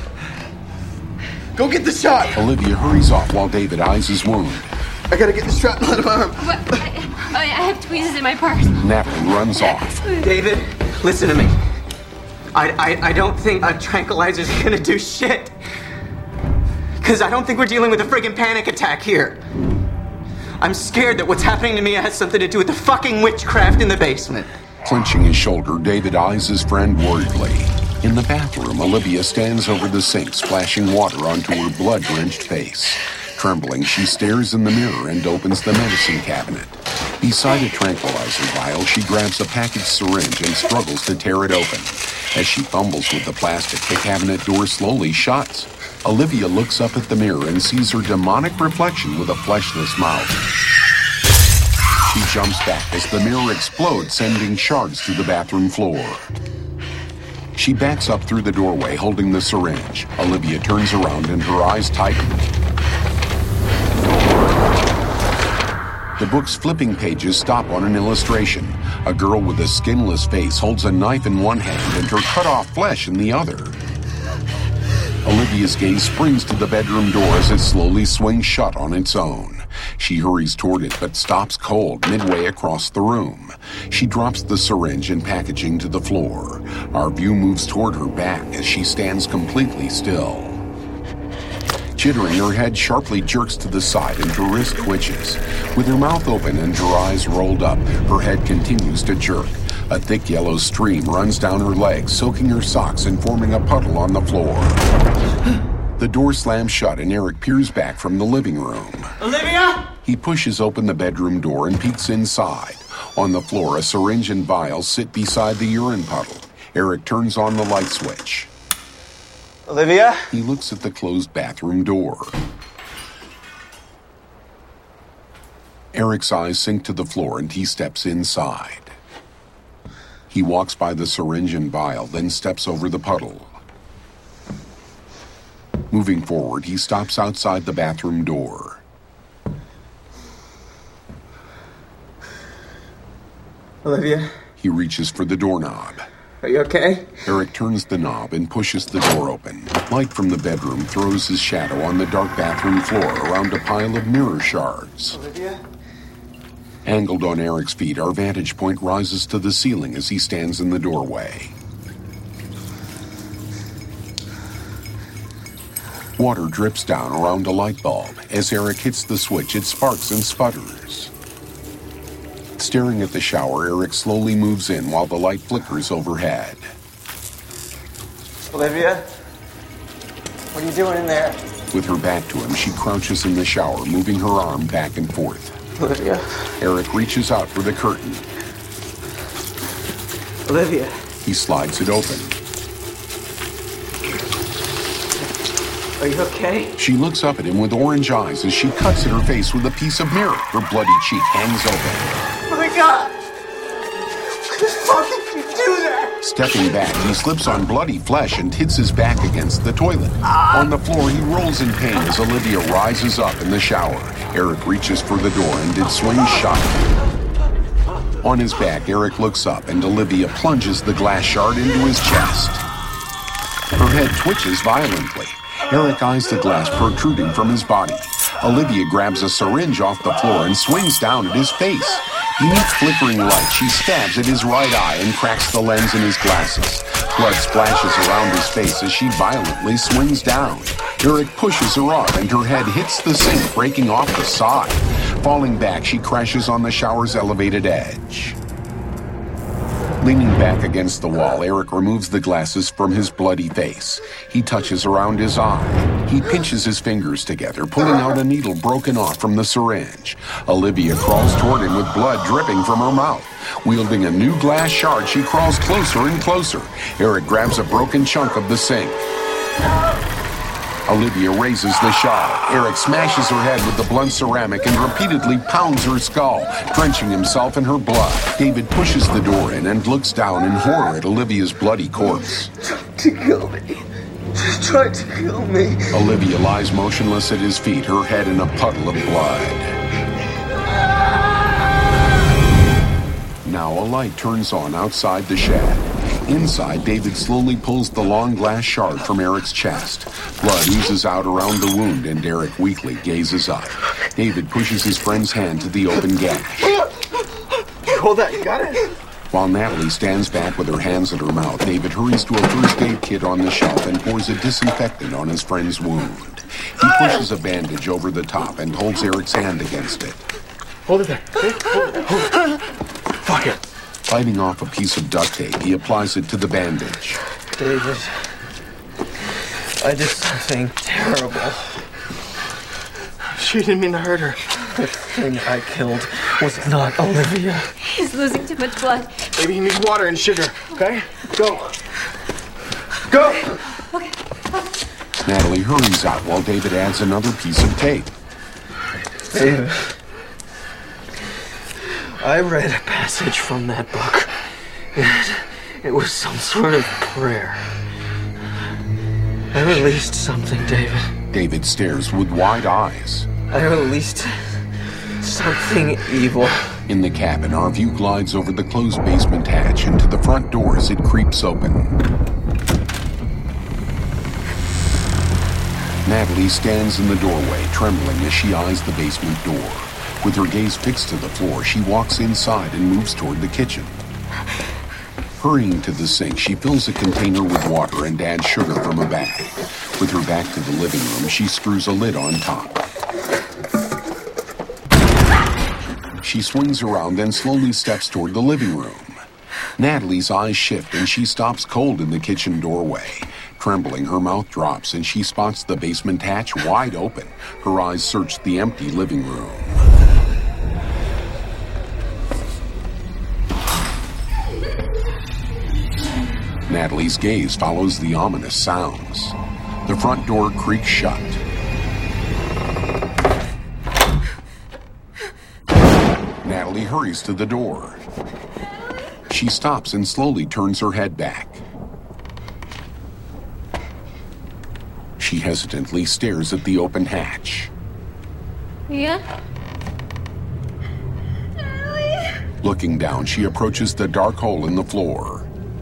S9: Go get the shot.
S1: Olivia hurries off while David eyes his wound.
S9: I gotta get the shrapnel out of my arm.
S3: What? I have tweezers in my purse.
S1: Natalie runs off.
S10: David, listen to me. I don't think a tranquilizer's gonna do shit. Because I don't think we're dealing with a friggin' panic attack here. I'm scared that what's happening to Mia has something to do with the fucking witchcraft in the basement.
S1: Clenching his shoulder, David eyes his friend worriedly. In the bathroom, Olivia stands over the sink, splashing water onto her blood-drenched face. Trembling, she stares in the mirror and opens the medicine cabinet. Beside a tranquilizer vial, she grabs a packaged syringe and struggles to tear it open. As she fumbles with the plastic, the cabinet door slowly shuts. Olivia looks up at the mirror and sees her demonic reflection with a fleshless mouth. She jumps back as the mirror explodes, sending shards through the bathroom floor. She backs up through the doorway, holding the syringe. Olivia turns around and her eyes tighten. The book's flipping pages stop on an illustration. A girl with a skinless face holds a knife in one hand and her cut-off flesh in the other. Olivia's gaze springs to the bedroom door as it slowly swings shut on its own. She hurries toward it but stops cold midway across the room. She drops the syringe and packaging to the floor. Our view moves toward her back as she stands completely still. Chittering, her head sharply jerks to the side and her wrist twitches. With her mouth open and her eyes rolled up, her head continues to jerk. A thick yellow stream runs down her legs, soaking her socks and forming a puddle on the floor. The door slams shut and Eric peers back from the living room.
S10: Olivia!
S1: He pushes open the bedroom door and peeks inside. On the floor, a syringe and vials sit beside the urine puddle. Eric turns on the light switch.
S10: Olivia?
S1: He looks at the closed bathroom door. Eric's eyes sink to the floor and he steps inside. He walks by the syringe and vial, then steps over the puddle. Moving forward, he stops outside the bathroom door.
S10: Olivia?
S1: He reaches for the doorknob.
S10: Are you okay?
S1: Eric turns the knob and pushes the door open. Light from the bedroom throws his shadow on the dark bathroom floor around a pile of mirror shards.
S10: Olivia?
S1: Angled on Eric's feet, our vantage point rises to the ceiling as he stands in the doorway. Water drips down around a light bulb. As Eric hits the switch, it sparks and sputters. Staring at the shower, Eric slowly moves in while the light flickers overhead.
S10: Olivia? What are you doing in there?
S1: With her back to him, she crouches in the shower, moving her arm back and forth.
S10: Olivia?
S1: Eric reaches out for the curtain.
S10: Olivia?
S1: He slides it open.
S10: Are you okay?
S1: She looks up at him with orange eyes as she cuts at her face with a piece of mirror. Her bloody cheek hangs open.
S10: Oh my God! How can you do that?
S1: Stepping back, he slips on bloody flesh and hits his back against the toilet. On the floor, he rolls in pain as Olivia rises up in the shower. Eric reaches for the door and it swings shut. On his back, Eric looks up and Olivia plunges the glass shard into his chest. Her head twitches violently. Eric eyes the glass protruding from his body. Olivia grabs a syringe off the floor and swings down at his face. Beneath flickering light, she stabs at his right eye and cracks the lens in his glasses. Blood splashes around his face as she violently swings down. Eric pushes her up and her head hits the sink, breaking off the side. Falling back, she crashes on the shower's elevated edge. Leaning back against the wall, Eric removes the glasses from his bloody face. He touches around his eye. He pinches his fingers together, pulling out a needle broken off from the syringe. Olivia crawls toward him with blood dripping from her mouth. Wielding a new glass shard, she crawls closer and closer. Eric grabs a broken chunk of the sink. Olivia raises the shard. Eric smashes her head with the blunt ceramic and repeatedly pounds her skull, drenching himself in her blood. David pushes the door in and looks down in horror at Olivia's bloody corpse.
S10: To kill me. Just tried to kill me.
S1: Olivia lies motionless at his feet, her head in a puddle of blood. Now a light turns on outside the shed. Inside, David slowly pulls the long glass shard from Eric's chest. Blood oozes out around the wound, and Eric weakly gazes up. David pushes his friend's hand to the open gash.
S10: Hold that, you got it?
S1: While Natalie stands back with her hands at her mouth, David hurries to a first aid kit on the shelf and pours a disinfectant on his friend's wound. He pushes a bandage over the top and holds Eric's hand against it.
S4: Hold it there. Hold it. Fuck it.
S1: Biting off a piece of duct tape, he applies it to the bandage.
S10: David, I did something terrible.
S4: She didn't mean to hurt her.
S10: The thing I killed was not Olivia.
S3: He's losing too much blood.
S4: Maybe he needs water and sugar, okay? Go. Go!
S3: Okay.
S1: Natalie hurries out while David adds another piece of tape.
S10: David, I read a passage from that book. It was some sort of prayer. I released something, David.
S1: David stares with wide eyes.
S10: I released Something evil.
S1: In the cabin, our view glides over the closed basement hatch and to the front door as it creeps open. Natalie stands in the doorway, trembling as she eyes the basement door. With her gaze fixed to the floor, she walks inside and moves toward the kitchen. Hurrying to the sink, she fills a container with water and adds sugar from a bag. With her back to the living room, she screws a lid on top. She swings around and slowly steps toward the living room. Natalie's eyes shift and she stops cold in the kitchen doorway. Trembling, her mouth drops and she spots the basement hatch wide open. Her eyes search the empty living room. Natalie's gaze follows the ominous sounds. The front door creaks shut. Natalie hurries to the door. She stops and slowly turns her head back. She hesitantly stares at the open hatch.
S3: Mia?
S1: Looking down, she approaches the dark hole in the floor.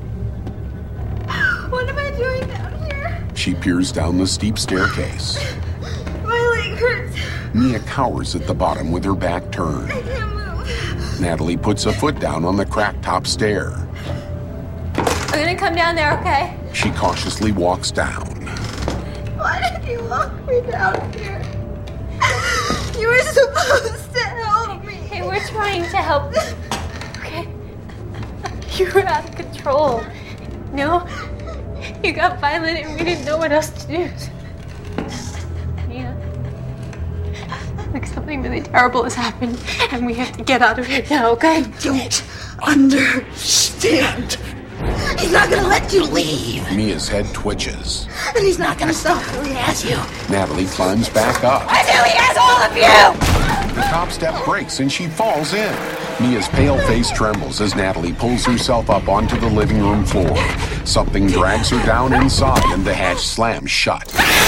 S3: What am I doing down here?
S1: She peers down the steep staircase.
S3: My leg hurts.
S1: Mia cowers at the bottom with her back turned.
S3: I can't move.
S1: Natalie puts a foot down on the cracked top stair.
S3: I'm gonna come down there, okay?
S1: She cautiously walks down.
S3: Why did you lock me down here? You were supposed to help me. Hey, we're trying to help. Okay? You were out of control. No? You got violent and we didn't know what else to do. Mia. Like something really terrible has happened and we have to get out of here now, okay?
S2: I don't understand. He's not gonna let you leave.
S1: Mia's head twitches.
S2: And he's not gonna stop till he has you.
S1: Natalie climbs back up.
S2: Until he has all of you!
S1: The top step breaks and she falls in. Mia's pale face trembles as Natalie pulls herself up onto the living room floor. Something drags her down inside and the hatch slams shut.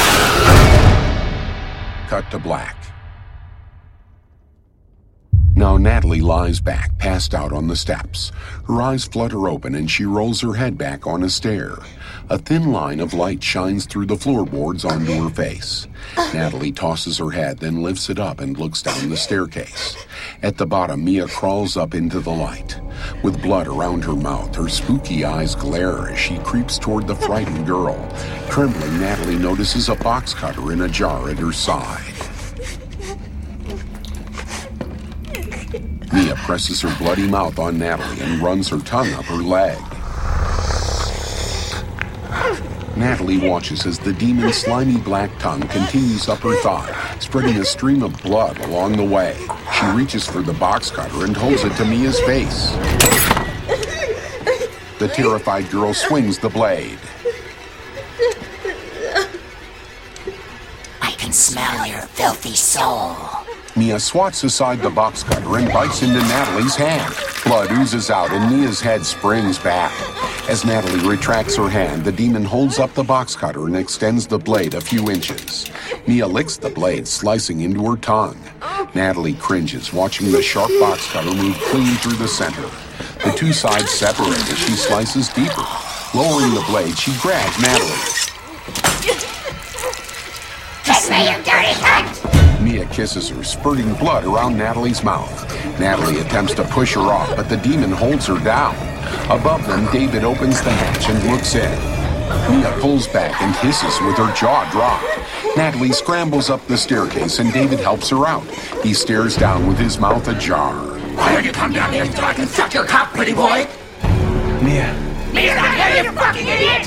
S1: Cut to black. Now Natalie lies back, passed out on the steps. Her eyes flutter open and she rolls her head back on a stair. A thin line of light shines through the floorboards onto her face. Natalie tosses her head, then lifts it up and looks down the staircase. At the bottom, Mia crawls up into the light. With blood around her mouth, her spooky eyes glare as she creeps toward the frightened girl. Trembling, Natalie notices a box cutter in a jar at her side. Mia presses her bloody mouth on Natalie and runs her tongue up her leg. Natalie watches as the demon's slimy black tongue continues up her thigh, spreading a stream of blood along the way. She reaches for the box cutter and holds it to Mia's face. The terrified girl swings the blade.
S2: I can smell your filthy soul.
S1: Mia swats aside the box cutter and bites into Natalie's hand. Blood oozes out and Mia's head springs back. As Natalie retracts her hand, the demon holds up the box cutter and extends the blade a few inches. Mia licks the blade, slicing into her tongue. Natalie cringes, watching the sharp box cutter move clean through the center. The two sides separate as she slices deeper. Lowering the blade, she grabs Natalie.
S2: Kiss me, you dirty cunt!
S1: Mia kisses her, spurting blood around Natalie's mouth. Natalie attempts to push her off, but the demon holds her down. Above them, David opens the hatch and looks in. Mia pulls back and hisses with her jaw dropped. Natalie scrambles up the staircase and David helps her out. He stares down with his mouth ajar.
S2: Why don't you come down here so I can suck your cock, pretty boy?
S5: Mia.
S2: Mia's not here, you fucking idiot!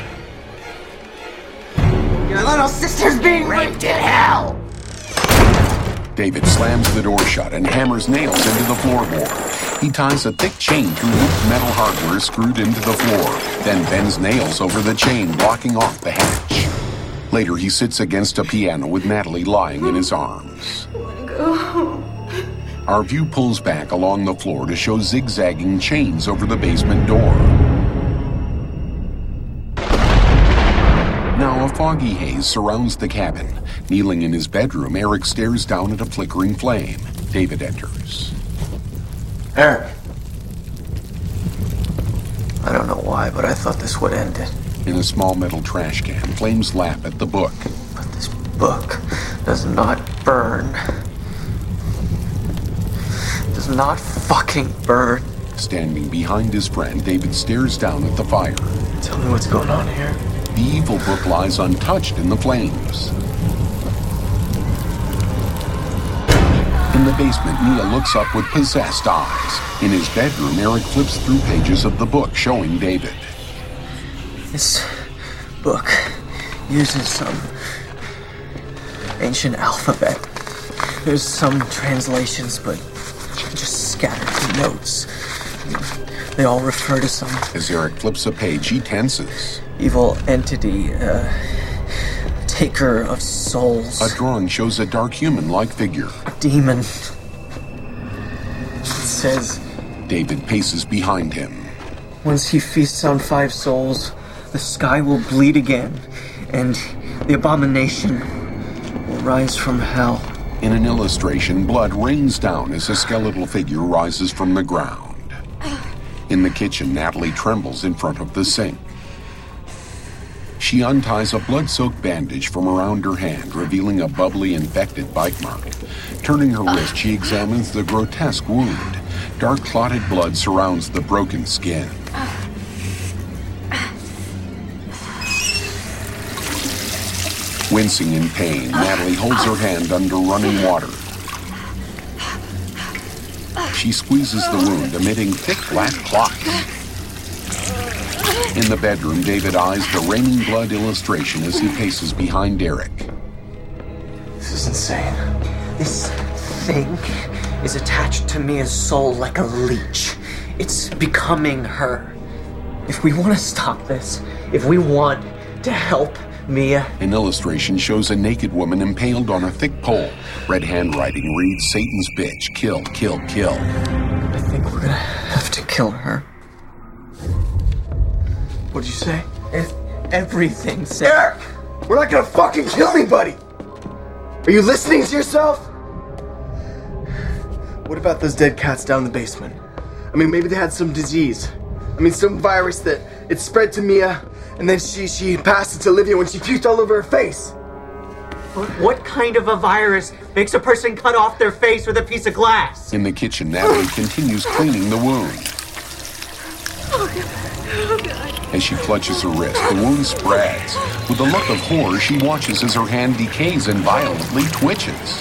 S2: Your little sister's being raped in hell!
S1: David slams the door shut and hammers nails into the floorboard. He ties a thick chain through looped metal hardware screwed into the floor, then bends nails over the chain, blocking off the hatch. Later, he sits against a piano with Natalie lying in his arms.
S3: I wanna go home.
S1: Our view pulls back along the floor to show zigzagging chains over the basement door. Now a foggy haze surrounds the cabin. Kneeling in his bedroom, Eric stares down at a flickering flame. David enters.
S10: Eric. I don't know why, but I thought this would end it.
S1: In a small metal trash can, flames lap at the book.
S10: But this book does not burn. Does not fucking burn.
S1: Standing behind his friend, David stares down at the fire.
S9: Tell me what's going on here.
S1: The evil book lies untouched in the flames. In the basement, Mia looks up with possessed eyes. In his bedroom, Eric flips through pages of the book showing David.
S10: This book uses some ancient alphabet. There's some translations, but just scattered notes. They all refer to some...
S1: As Eric flips a page, he tenses.
S10: Evil entity, taker of souls.
S1: A drawing shows a dark human-like figure.
S10: A demon. It says...
S1: David paces behind him.
S10: Once he feasts on 5 souls, the sky will bleed again, and the abomination will rise from hell.
S1: In an illustration, blood rains down as a skeletal figure rises from the ground. In the kitchen, Natalie trembles in front of the sink. She unties a blood-soaked bandage from around her hand, revealing a bubbly, infected bite mark. Turning her wrist, she examines the grotesque wound. Dark clotted blood surrounds the broken skin. Wincing in pain, Natalie holds her hand under running water. She squeezes the wound, emitting thick black clots. In the bedroom, David eyes the raining blood illustration as he paces behind Eric.
S10: This is insane. This thing is attached to Mia's soul like a leech. It's becoming her. If we want to stop this, if we want to help Mia...
S1: An illustration shows a naked woman impaled on a thick pole. Red handwriting reads, Satan's bitch, kill, kill, kill.
S10: I think we're gonna have to kill her.
S9: What'd you say?
S10: Everything, said...
S4: Eric! We're not gonna fucking kill anybody! Are you listening to yourself?
S9: What about those dead cats down in the basement?
S4: I mean, maybe they had some disease. I mean, some virus that it spread to Mia, and then she passed it to Olivia when she puked all over her face.
S10: What kind of a virus makes a person cut off their face with a piece of glass?
S1: In the kitchen, Natalie continues cleaning the wound.
S3: Oh, God. Oh, God.
S1: As she clutches her wrist, the wound spreads. With a look of horror, she watches as her hand decays and violently twitches.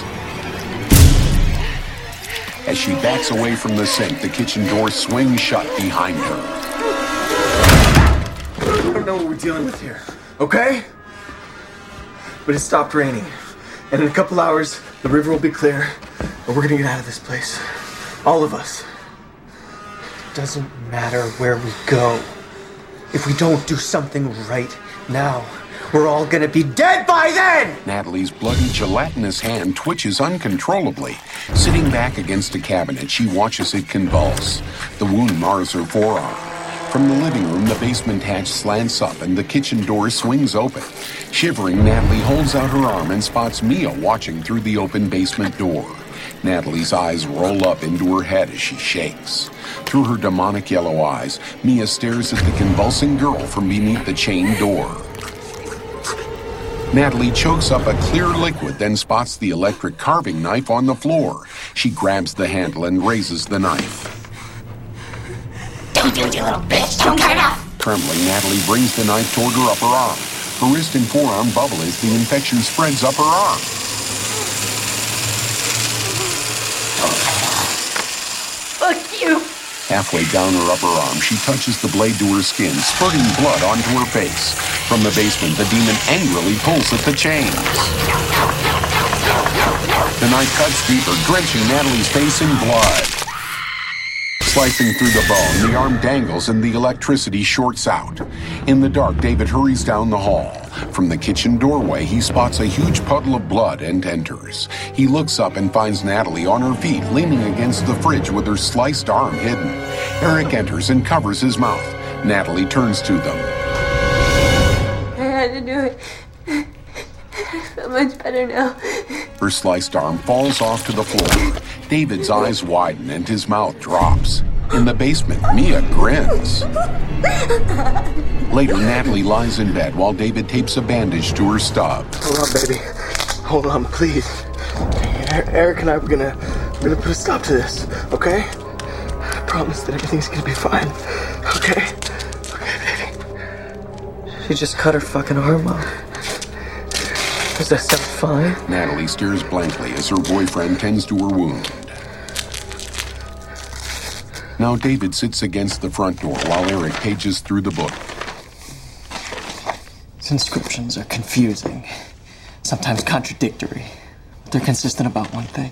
S1: As she backs away from the sink, the kitchen door swings shut behind her.
S9: I don't know what we're dealing with here, okay? But it stopped raining. And in a couple hours, the river will be clear, and we're gonna get out of this place. All of us.
S10: It doesn't matter where we go. If we don't do something right now, we're all gonna be dead by then!
S1: Natalie's bloody, gelatinous hand twitches uncontrollably. Sitting back against a cabinet, she watches it convulse. The wound mars her forearm. From the living room, the basement hatch slants up and the kitchen door swings open. Shivering, Natalie holds out her arm and spots Mia watching through the open basement door. Natalie's eyes roll up into her head as she shakes. Through her demonic yellow eyes, Mia stares at the convulsing girl from beneath the chain door. Natalie chokes up a clear liquid, then spots the electric carving knife on the floor. She grabs the handle and raises the knife.
S2: Don't do it, you little bitch! Don't cut it off!
S1: Trembling, Natalie brings the knife toward her upper arm. Her wrist and forearm bubble as the infection spreads up her arm.
S3: Fuck you!
S1: Halfway down her upper arm, she touches the blade to her skin, spurting blood onto her face. From the basement, the demon angrily pulls at the chains. The knife cuts deeper, drenching Natalie's face in blood. Slicing through the bone, the arm dangles and the electricity shorts out. In the dark, David hurries down the hall. From the kitchen doorway, he spots a huge puddle of blood and enters. He looks up and finds Natalie on her feet, leaning against the fridge with her sliced arm hidden. Eric enters and covers his mouth. Natalie turns to them.
S3: I had to do it. I feel much better now.
S1: Her sliced arm falls off to the floor. David's eyes widen and his mouth drops. In the basement, Mia grins. Later, Natalie lies in bed while David tapes a bandage to her stub.
S9: Hold on, baby. Hold on, please. Eric and I we're gonna put a stop to this, okay? I promise that everything's gonna be fine. Okay? Okay, baby. She just cut her fucking arm off. Does that sound fine?
S1: Natalie stares blankly as her boyfriend tends to her wound. Now David sits against the front door while Eric pages through the book.
S9: These inscriptions are confusing, sometimes contradictory, but they're consistent about one thing.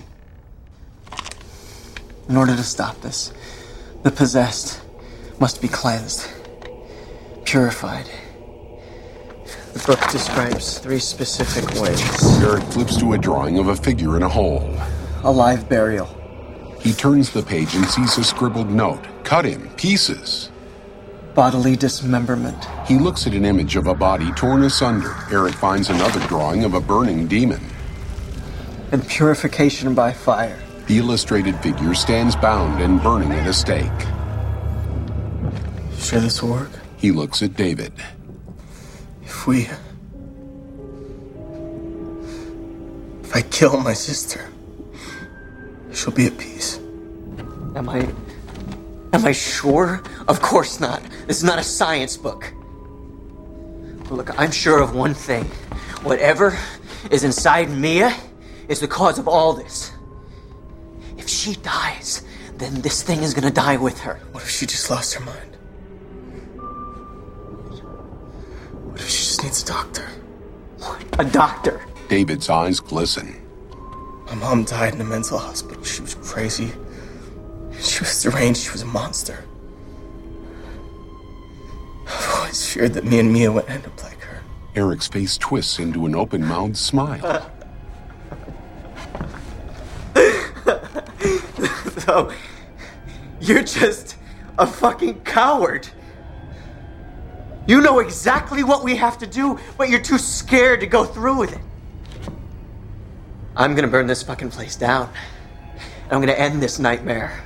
S9: In order to stop this, the possessed must be cleansed, purified. The book describes 3 specific ways.
S1: Eric flips to a drawing of a figure in a hole.
S9: A live burial.
S1: He turns the page and sees a scribbled note, cut in pieces.
S9: Bodily dismemberment.
S1: He looks at an image of a body torn asunder. Eric finds another drawing of a burning demon.
S9: And purification by fire.
S1: The illustrated figure stands bound and burning at a stake.
S9: Sure this will work?
S1: He looks at David.
S9: If I kill my sister, she'll be at peace. Am I sure? Of course not. This is not a science book. But look, I'm sure of one thing. Whatever is inside Mia is the cause of all this. If she dies, then this thing is gonna die with her. What if she just lost her mind? What if she just needs a doctor? What? A doctor?
S1: David's eyes glisten.
S9: My mom died in a mental hospital. She was crazy. She was deranged. She was a monster. I've always feared that me and Mia would end up like her.
S1: Eric's face twists into an open-mouthed smile.
S10: So, you're just a fucking coward. You know exactly what we have to do, but you're too scared to go through with it. I'm gonna burn this fucking place down. And I'm gonna end this nightmare.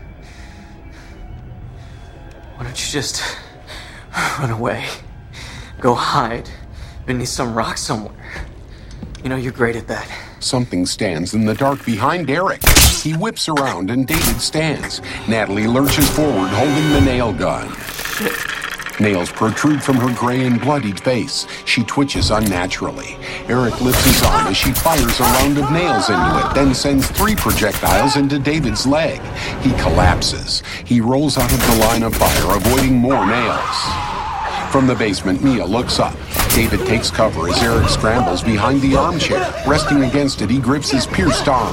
S10: Why don't you just run away? Go hide beneath some rock somewhere. You know, you're great at that.
S1: Something stands in the dark behind Eric. He whips around and David stands. Natalie lurches forward holding the nail gun. Nails protrude from her gray and bloodied face. She twitches unnaturally. Eric lifts his arm as she fires a round of nails into it, then sends 3 projectiles into David's leg. He collapses. He rolls out of the line of fire, avoiding more nails. From the basement, Mia looks up. David takes cover as Eric scrambles behind the armchair. Resting against it, he grips his pierced arm.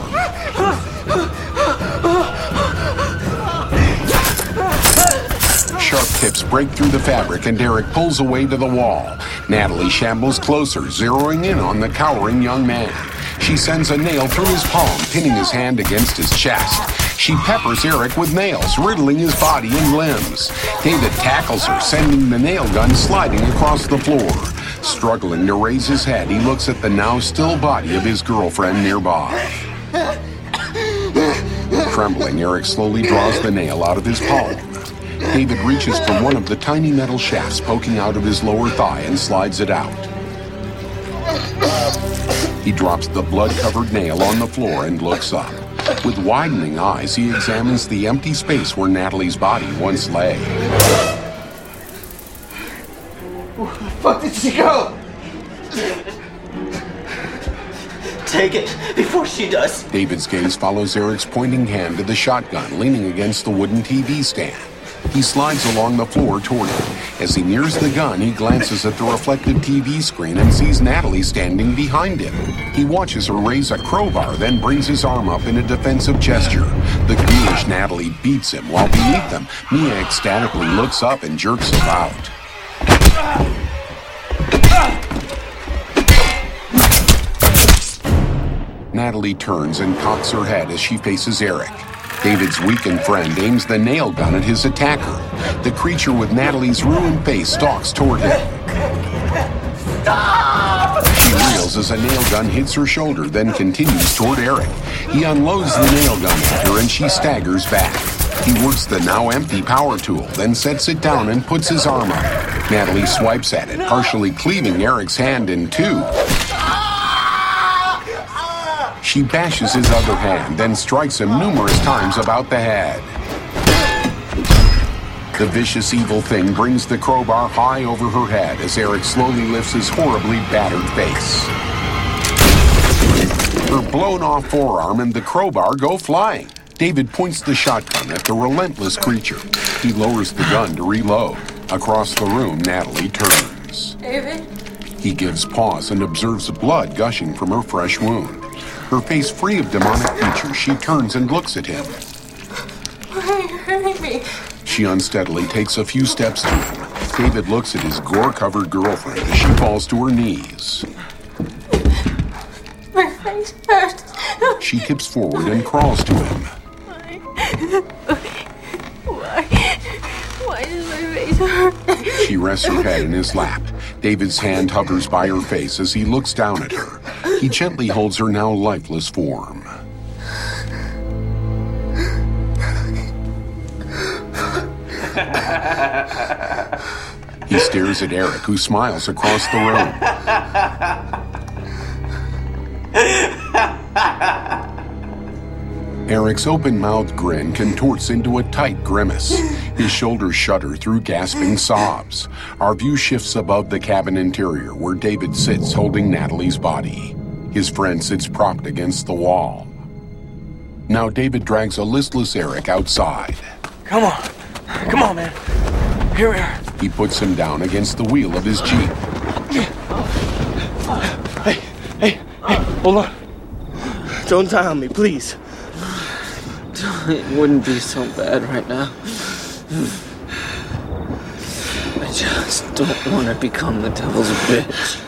S1: Sharp tips break through the fabric and Eric pulls away to the wall. Natalie shambles closer, zeroing in on the cowering young man. She sends a nail through his palm, pinning his hand against his chest. She peppers Eric with nails, riddling his body and limbs. David tackles her, sending the nail gun sliding across the floor. Struggling to raise his head, he looks at the now still body of his girlfriend nearby. Trembling, Eric slowly draws the nail out of his palm. David reaches for one of the tiny metal shafts poking out of his lower thigh and slides it out. He drops the blood-covered nail on the floor and looks up. With widening eyes, he examines the empty space where Natalie's body once lay.
S10: Where the fuck did she go? Take it before she does.
S1: David's gaze follows Eric's pointing hand to the shotgun leaning against the wooden TV stand. He slides along the floor toward it. As he nears the gun, he glances at the reflective TV screen and sees Natalie standing behind him. He watches her raise a crowbar, then brings his arm up in a defensive gesture. The ghoulish Natalie beats him, while beneath them, Mia ecstatically looks up and jerks about. Natalie turns and cocks her head as she faces Eric. David's weakened friend aims the nail gun at his attacker. The creature with Natalie's ruined face stalks toward him.
S10: Stop!
S1: She reels as a nail gun hits her shoulder, then continues toward Eric. He unloads the nail gun at her and she staggers back. He works the now empty power tool, then sets it down and puts his arm up. Natalie swipes at it, partially cleaving Eric's hand in two. She bashes his other hand, then strikes him numerous times about the head. The vicious evil thing brings the crowbar high over her head as Eric slowly lifts his horribly battered face. Her blown-off forearm and the crowbar go flying. David points the shotgun at the relentless creature. He lowers the gun to reload. Across the room, Natalie turns.
S3: David?
S1: He gives pause and observes blood gushing from her fresh wound. Her face free of demonic features, she turns and looks at him.
S3: Why are you hurting me?
S1: She unsteadily takes a few steps to him. David looks at his gore-covered girlfriend as she falls to her knees.
S3: My face hurts.
S1: She tips forward and crawls to him.
S3: Why does my face hurt?
S1: She rests her head in his lap. David's hand hovers by her face as he looks down at her. He gently holds her now lifeless form. He stares at Eric, who smiles across the room. Eric's open-mouthed grin contorts into a tight grimace. His shoulders shudder through gasping sobs. Our view shifts above the cabin interior, where David sits holding Natalie's body. His friend sits propped against the wall. Now David drags a listless Eric outside.
S5: Come on, man. Here we are.
S1: He puts him down against the wheel of his Jeep.
S5: Hey, hold on. Don't die on me, please.
S9: It wouldn't be so bad right now. I just don't want to become the devil's bitch.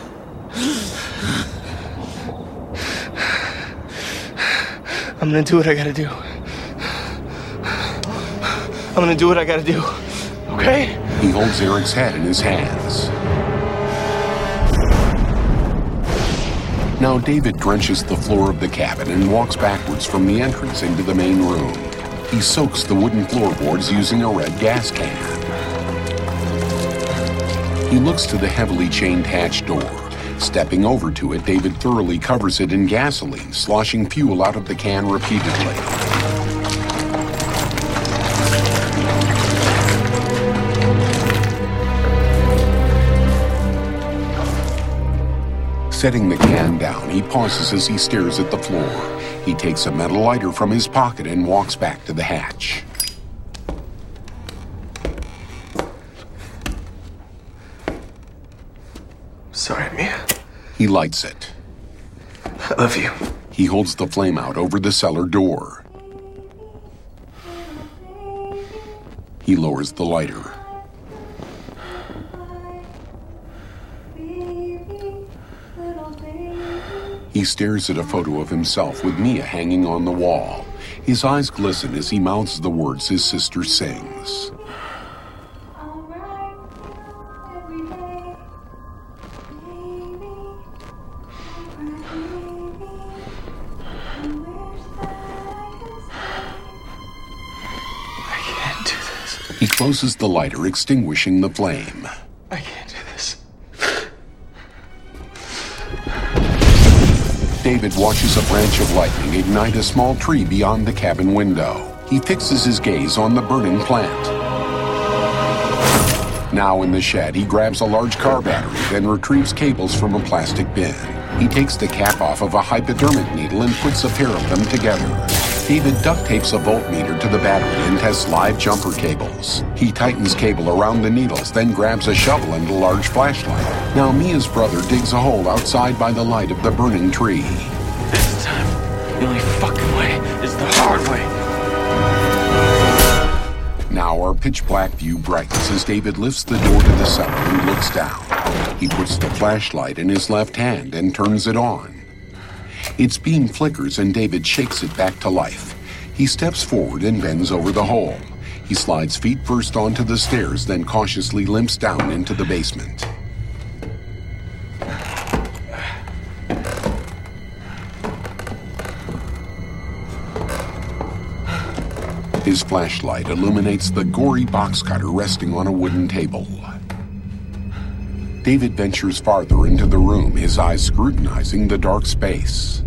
S5: I'm gonna do what I gotta do. I'm gonna do what I gotta do. Okay?
S1: He holds Eric's head in his hands. Now David drenches the floor of the cabin and walks backwards from the entrance into the main room. He soaks the wooden floorboards using a red gas can. He looks to the heavily chained hatch door. Stepping over to it, David thoroughly covers it in gasoline, sloshing fuel out of the can repeatedly. Setting the can down, he pauses as he stares at the floor. He takes a metal lighter from his pocket and walks back to the hatch.
S5: Sorry, Mia.
S1: He lights it.
S5: I love you.
S1: He holds the flame out over the cellar door. He lowers the lighter. He stares at a photo of himself with Mia hanging on the wall. His eyes glisten as he mouths the words his sister sings.
S5: I can't do this.
S1: He closes the lighter, extinguishing the flame.
S5: I can't do this.
S1: David watches a branch of lightning ignite a small tree beyond the cabin window. He fixes his gaze on the burning plant. Now in the shed, he grabs a large car battery, then retrieves cables from a plastic bin. He takes the cap off of a hypodermic needle and puts a pair of them together. David duct tapes a voltmeter to the battery and tests live jumper cables. He tightens cable around the needles, then grabs a shovel and a large flashlight. Now Mia's brother digs a hole outside by the light of the burning tree.
S5: This time, the only fucking way is the hard way.
S1: Now our pitch black view brightens as David lifts the door to the cellar and looks down. He puts the flashlight in his left hand and turns it on. Its beam flickers and David shakes it back to life. He steps forward and bends over the hole. He slides feet first onto the stairs, then cautiously limps down into the basement. His flashlight illuminates the gory box cutter resting on a wooden table. David ventures farther into the room, his eyes scrutinizing the dark space.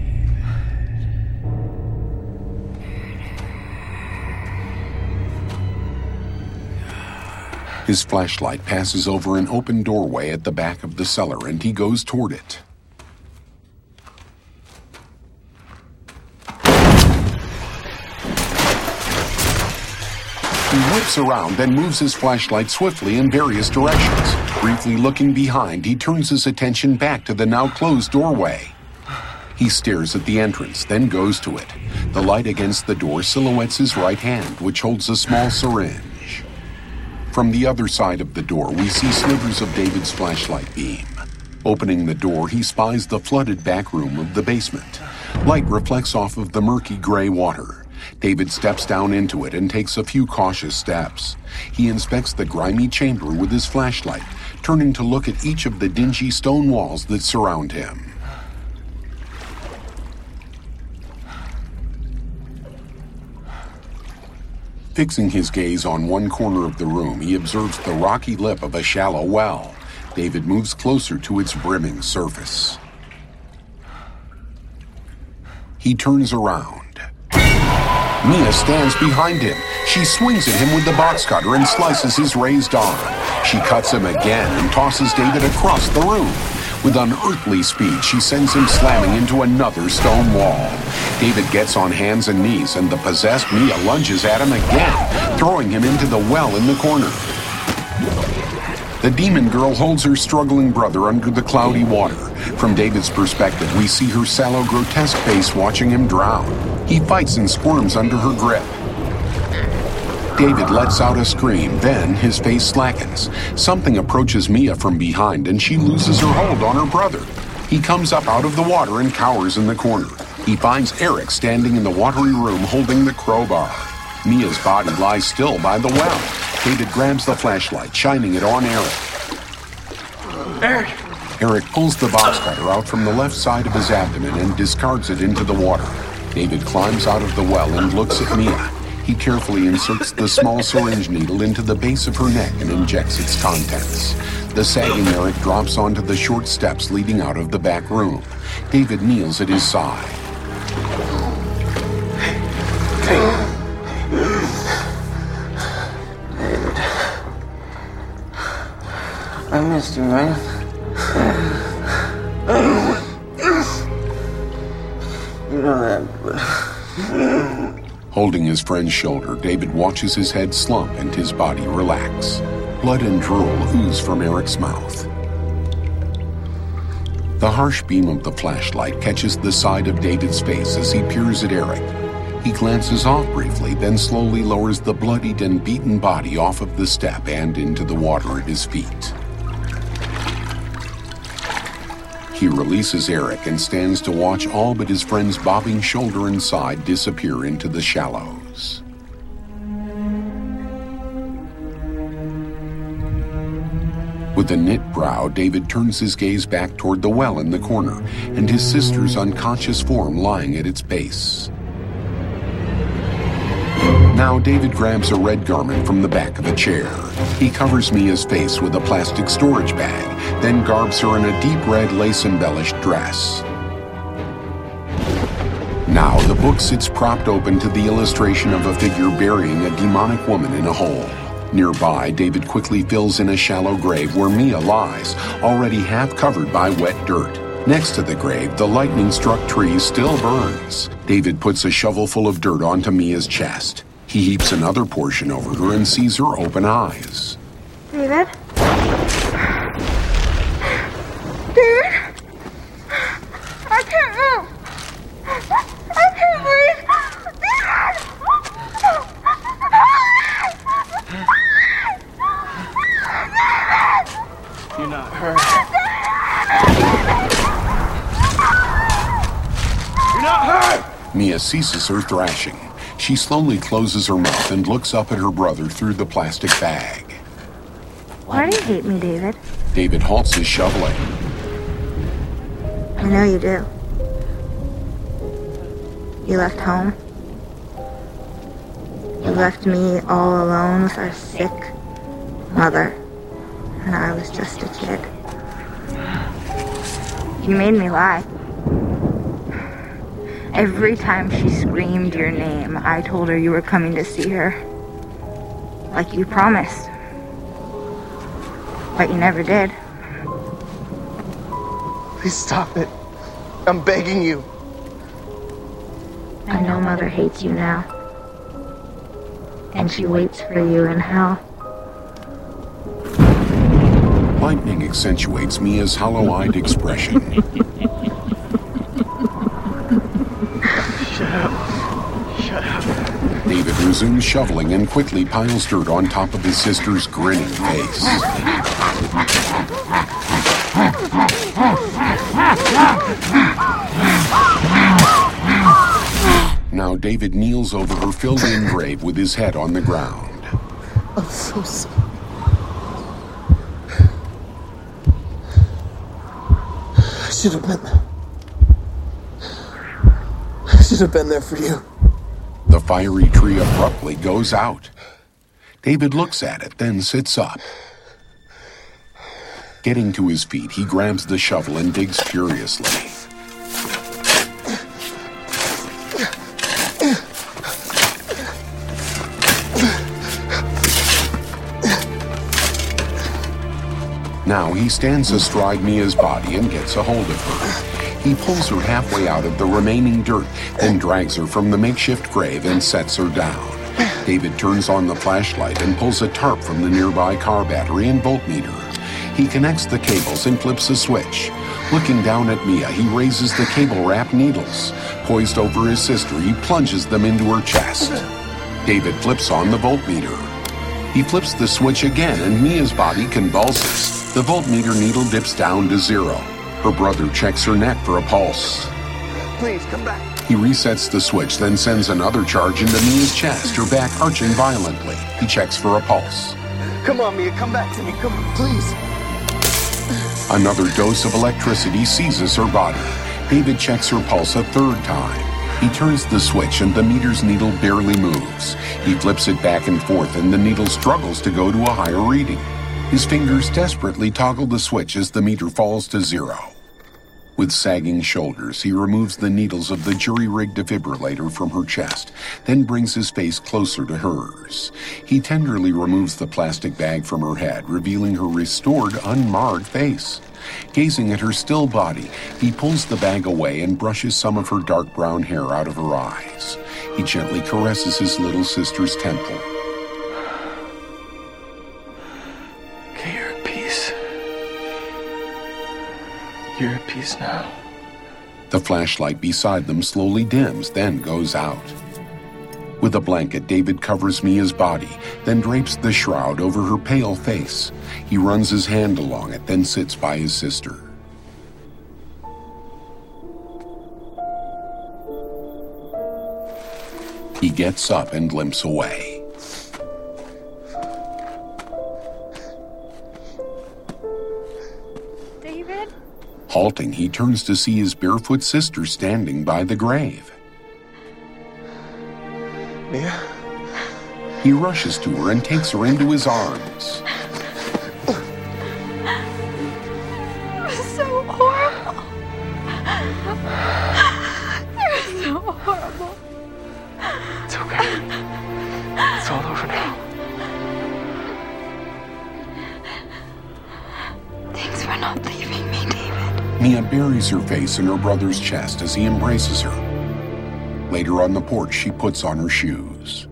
S1: His flashlight passes over an open doorway at the back of the cellar, and he goes toward it. He whips around, then moves his flashlight swiftly in various directions. Briefly looking behind, he turns his attention back to the now closed doorway. He stares at the entrance, then goes to it. The light against the door silhouettes his right hand, which holds a small syringe. From the other side of the door, we see slivers of David's flashlight beam. Opening the door, he spies the flooded back room of the basement. Light reflects off of the murky gray water. David steps down into it and takes a few cautious steps. He inspects the grimy chamber with his flashlight, turning to look at each of the dingy stone walls that surround him. Fixing his gaze on one corner of the room, he observes the rocky lip of a shallow well. David moves closer to its brimming surface. He turns around. Mia stands behind him. She swings at him with the box cutter and slices his raised arm. She cuts him again and tosses David across the room. With unearthly speed, she sends him slamming into another stone wall. David gets on hands and knees, and the possessed Mia lunges at him again, throwing him into the well in the corner. The demon girl holds her struggling brother under the cloudy water. From David's perspective, we see her sallow, grotesque face watching him drown. He fights and squirms under her grip. David lets out a scream, then his face slackens. Something approaches Mia from behind, and she loses her hold on her brother. He comes up out of the water and cowers in the corner. He finds Eric standing in the watery room holding the crowbar. Mia's body lies still by the well. David grabs the flashlight, shining it on Eric. Eric pulls the box cutter out from the left side of his abdomen and discards it into the water. David climbs out of the well and looks at Mia. He carefully inserts the small syringe needle into the base of her neck and injects its contents. The sagging Eric drops onto the short steps leading out of the back room. David kneels at his side.
S9: I missed you, man. You know that, but...
S1: Holding his friend's shoulder, David watches his head slump and his body relax. Blood and drool ooze from Eric's mouth. The harsh beam of the flashlight catches the side of David's face as he peers at Eric. He glances off briefly, then slowly lowers the bloodied and beaten body off of the step and into the water at his feet. He releases Eric and stands to watch all but his friend's bobbing shoulder and side disappear into the shallows. With a knit brow, David turns his gaze back toward the well in the corner and his sister's unconscious form lying at its base. Now David grabs a red garment from the back of a chair. He covers Mia's face with a plastic storage bag, then garbs her in a deep red lace-embellished dress. Now the book sits propped open to the illustration of a figure burying a demonic woman in a hole. Nearby, David quickly fills in a shallow grave where Mia lies, already half covered by wet dirt. Next to the grave, the lightning-struck tree still burns. David puts a shovelful of dirt onto Mia's chest. He heaps another portion over her and sees her open eyes.
S3: David? David? I can't move. I can't breathe. David!
S5: You're not hurt. You're not hurt!
S1: Mia ceases her thrashing. She slowly closes her mouth and looks up at her brother through the plastic bag.
S3: Why do you hate me, David?
S1: David halts his shoveling.
S3: I know you do. You left home.
S6: You left me all alone with our sick mother, and I was just a kid. You made me lie. Every time she screamed your name, I told her you were coming to see her. Like you promised. But you never did.
S4: Please stop it. I'm begging you.
S6: I know Mother hates you now. And she waits for you in hell.
S1: Lightning accentuates Mia's hollow-eyed expression.
S4: Shut up. Shut up.
S1: David resumes shoveling and quickly piles dirt on top of his sister's grinning face. Now David kneels over her filled-in grave with his head on the ground.
S4: I'm so sorry. I should have been there. I should have been there for you.
S1: The fiery tree abruptly goes out. David looks at it, then sits up. Getting to his feet, he grabs the shovel and digs furiously. Now he stands astride Mia's body and gets a hold of her. He pulls her halfway out of the remaining dirt, then drags her from the makeshift grave and sets her down. David turns on the flashlight and pulls a tarp from the nearby car battery and voltmeter. He connects the cables and flips a switch. Looking down at Mia, he raises the cable-wrapped needles. Poised over his sister, he plunges them into her chest. David flips on the voltmeter. He flips the switch again, and Mia's body convulses. The voltmeter needle dips down to 0. Her brother checks her neck for a pulse.
S4: Please, come back.
S1: He resets the switch, then sends another charge into Mia's chest, her back arching violently. He checks for a pulse.
S4: Come on, Mia, come back to me. Come on, please.
S1: Another dose of electricity seizes her body. David checks her pulse a third time. He turns the switch and the meter's needle barely moves. He flips it back and forth and the needle struggles to go to a higher reading. His fingers desperately toggle the switch as the meter falls to 0. With sagging shoulders, he removes the needles of the jury-rigged defibrillator from her chest, then brings his face closer to hers. He tenderly removes the plastic bag from her head, revealing her restored, unmarred face. Gazing at her still body, he pulls the bag away and brushes some of her dark brown hair out of her eyes. He gently caresses his little sister's temple.
S4: Okay, you're at peace. You're at peace now.
S1: The flashlight beside them slowly dims, then goes out. With a blanket, David covers Mia's body, then drapes the shroud over her pale face. He runs his hand along it, then sits by his sister. He gets up and limps away.
S6: David?
S1: Halting, he turns to see his barefoot sister standing by the grave.
S4: Mia?
S1: He rushes to her and takes her into his arms.
S3: It was so horrible. It was so horrible.
S4: It's okay. It's all over now.
S3: Thanks for not leaving me, David.
S1: Mia buries her face in her brother's chest as he embraces her. Later on the porch, she puts on her shoes.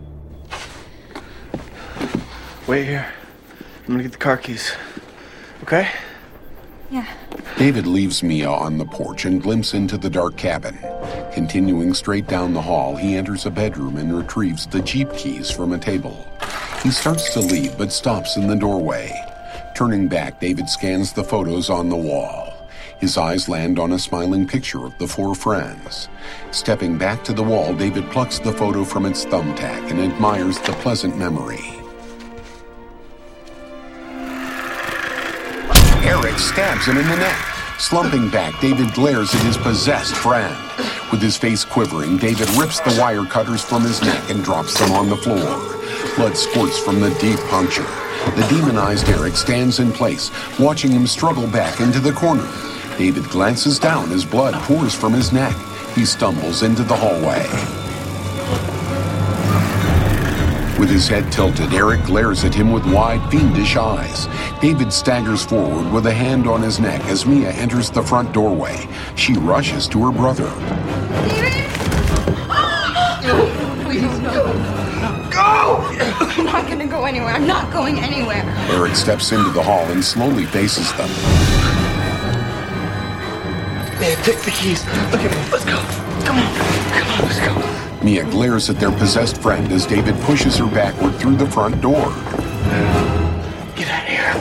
S4: Wait here. I'm gonna get the car keys. Okay?
S6: Yeah.
S1: David leaves Mia on the porch and glimpses into the dark cabin. Continuing straight down the hall, he enters a bedroom and retrieves the Jeep keys from a table. He starts to leave, but stops in the doorway. Turning back, David scans the photos on the wall. His eyes land on a smiling picture of the 4 friends. Stepping back to the wall, David plucks the photo from its thumbtack and admires the pleasant memory. Eric stabs him in the neck. Slumping back, David glares at his possessed friend. With his face quivering, David rips the wire cutters from his neck and drops them on the floor. Blood squirts from the deep puncture. The demonized Eric stands in place, watching him struggle back into the corner. David glances down as blood pours from his neck. He stumbles into the hallway. With his head tilted, Eric glares at him with wide, fiendish eyes. David staggers forward with a hand on his neck as Mia enters the front doorway. She rushes to her brother.
S13: Please, no. Go! I'm not gonna go anywhere. I'm not going anywhere.
S1: Eric steps into the hall and slowly faces them.
S5: Man, take the keys. Look at me. Let's go. Come on, let's go.
S1: Mia glares at their possessed friend as David pushes her backward through the front door.
S5: Get out of here.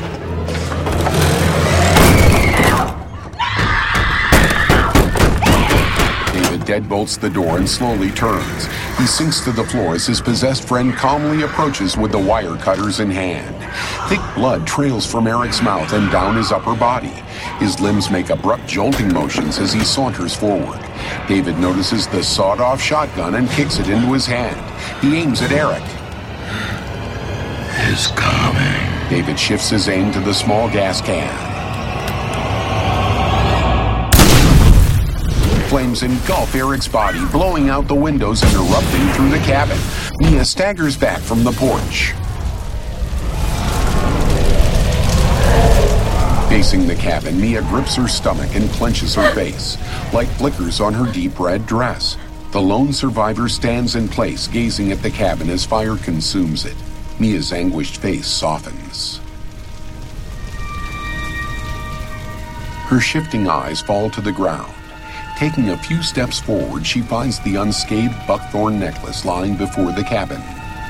S1: David deadbolts the door and slowly turns. He sinks to the floor as his possessed friend calmly approaches with the wire cutters in hand. Thick blood trails from Eric's mouth and down his upper body. His limbs make abrupt jolting motions as he saunters forward. David notices the sawed-off shotgun and kicks it into his hand. He aims at Eric.
S12: It's coming.
S1: David shifts his aim to the small gas can. Flames engulf Eric's body, blowing out the windows and erupting through the cabin. Mia staggers back from the porch. Facing the cabin, Mia grips her stomach and clenches her face. Light flickers on her deep red dress. The lone survivor stands in place, gazing at the cabin as fire consumes it. Mia's anguished face softens. Her shifting eyes fall to the ground. Taking a few steps forward, she finds the unscathed buckthorn necklace lying before the cabin.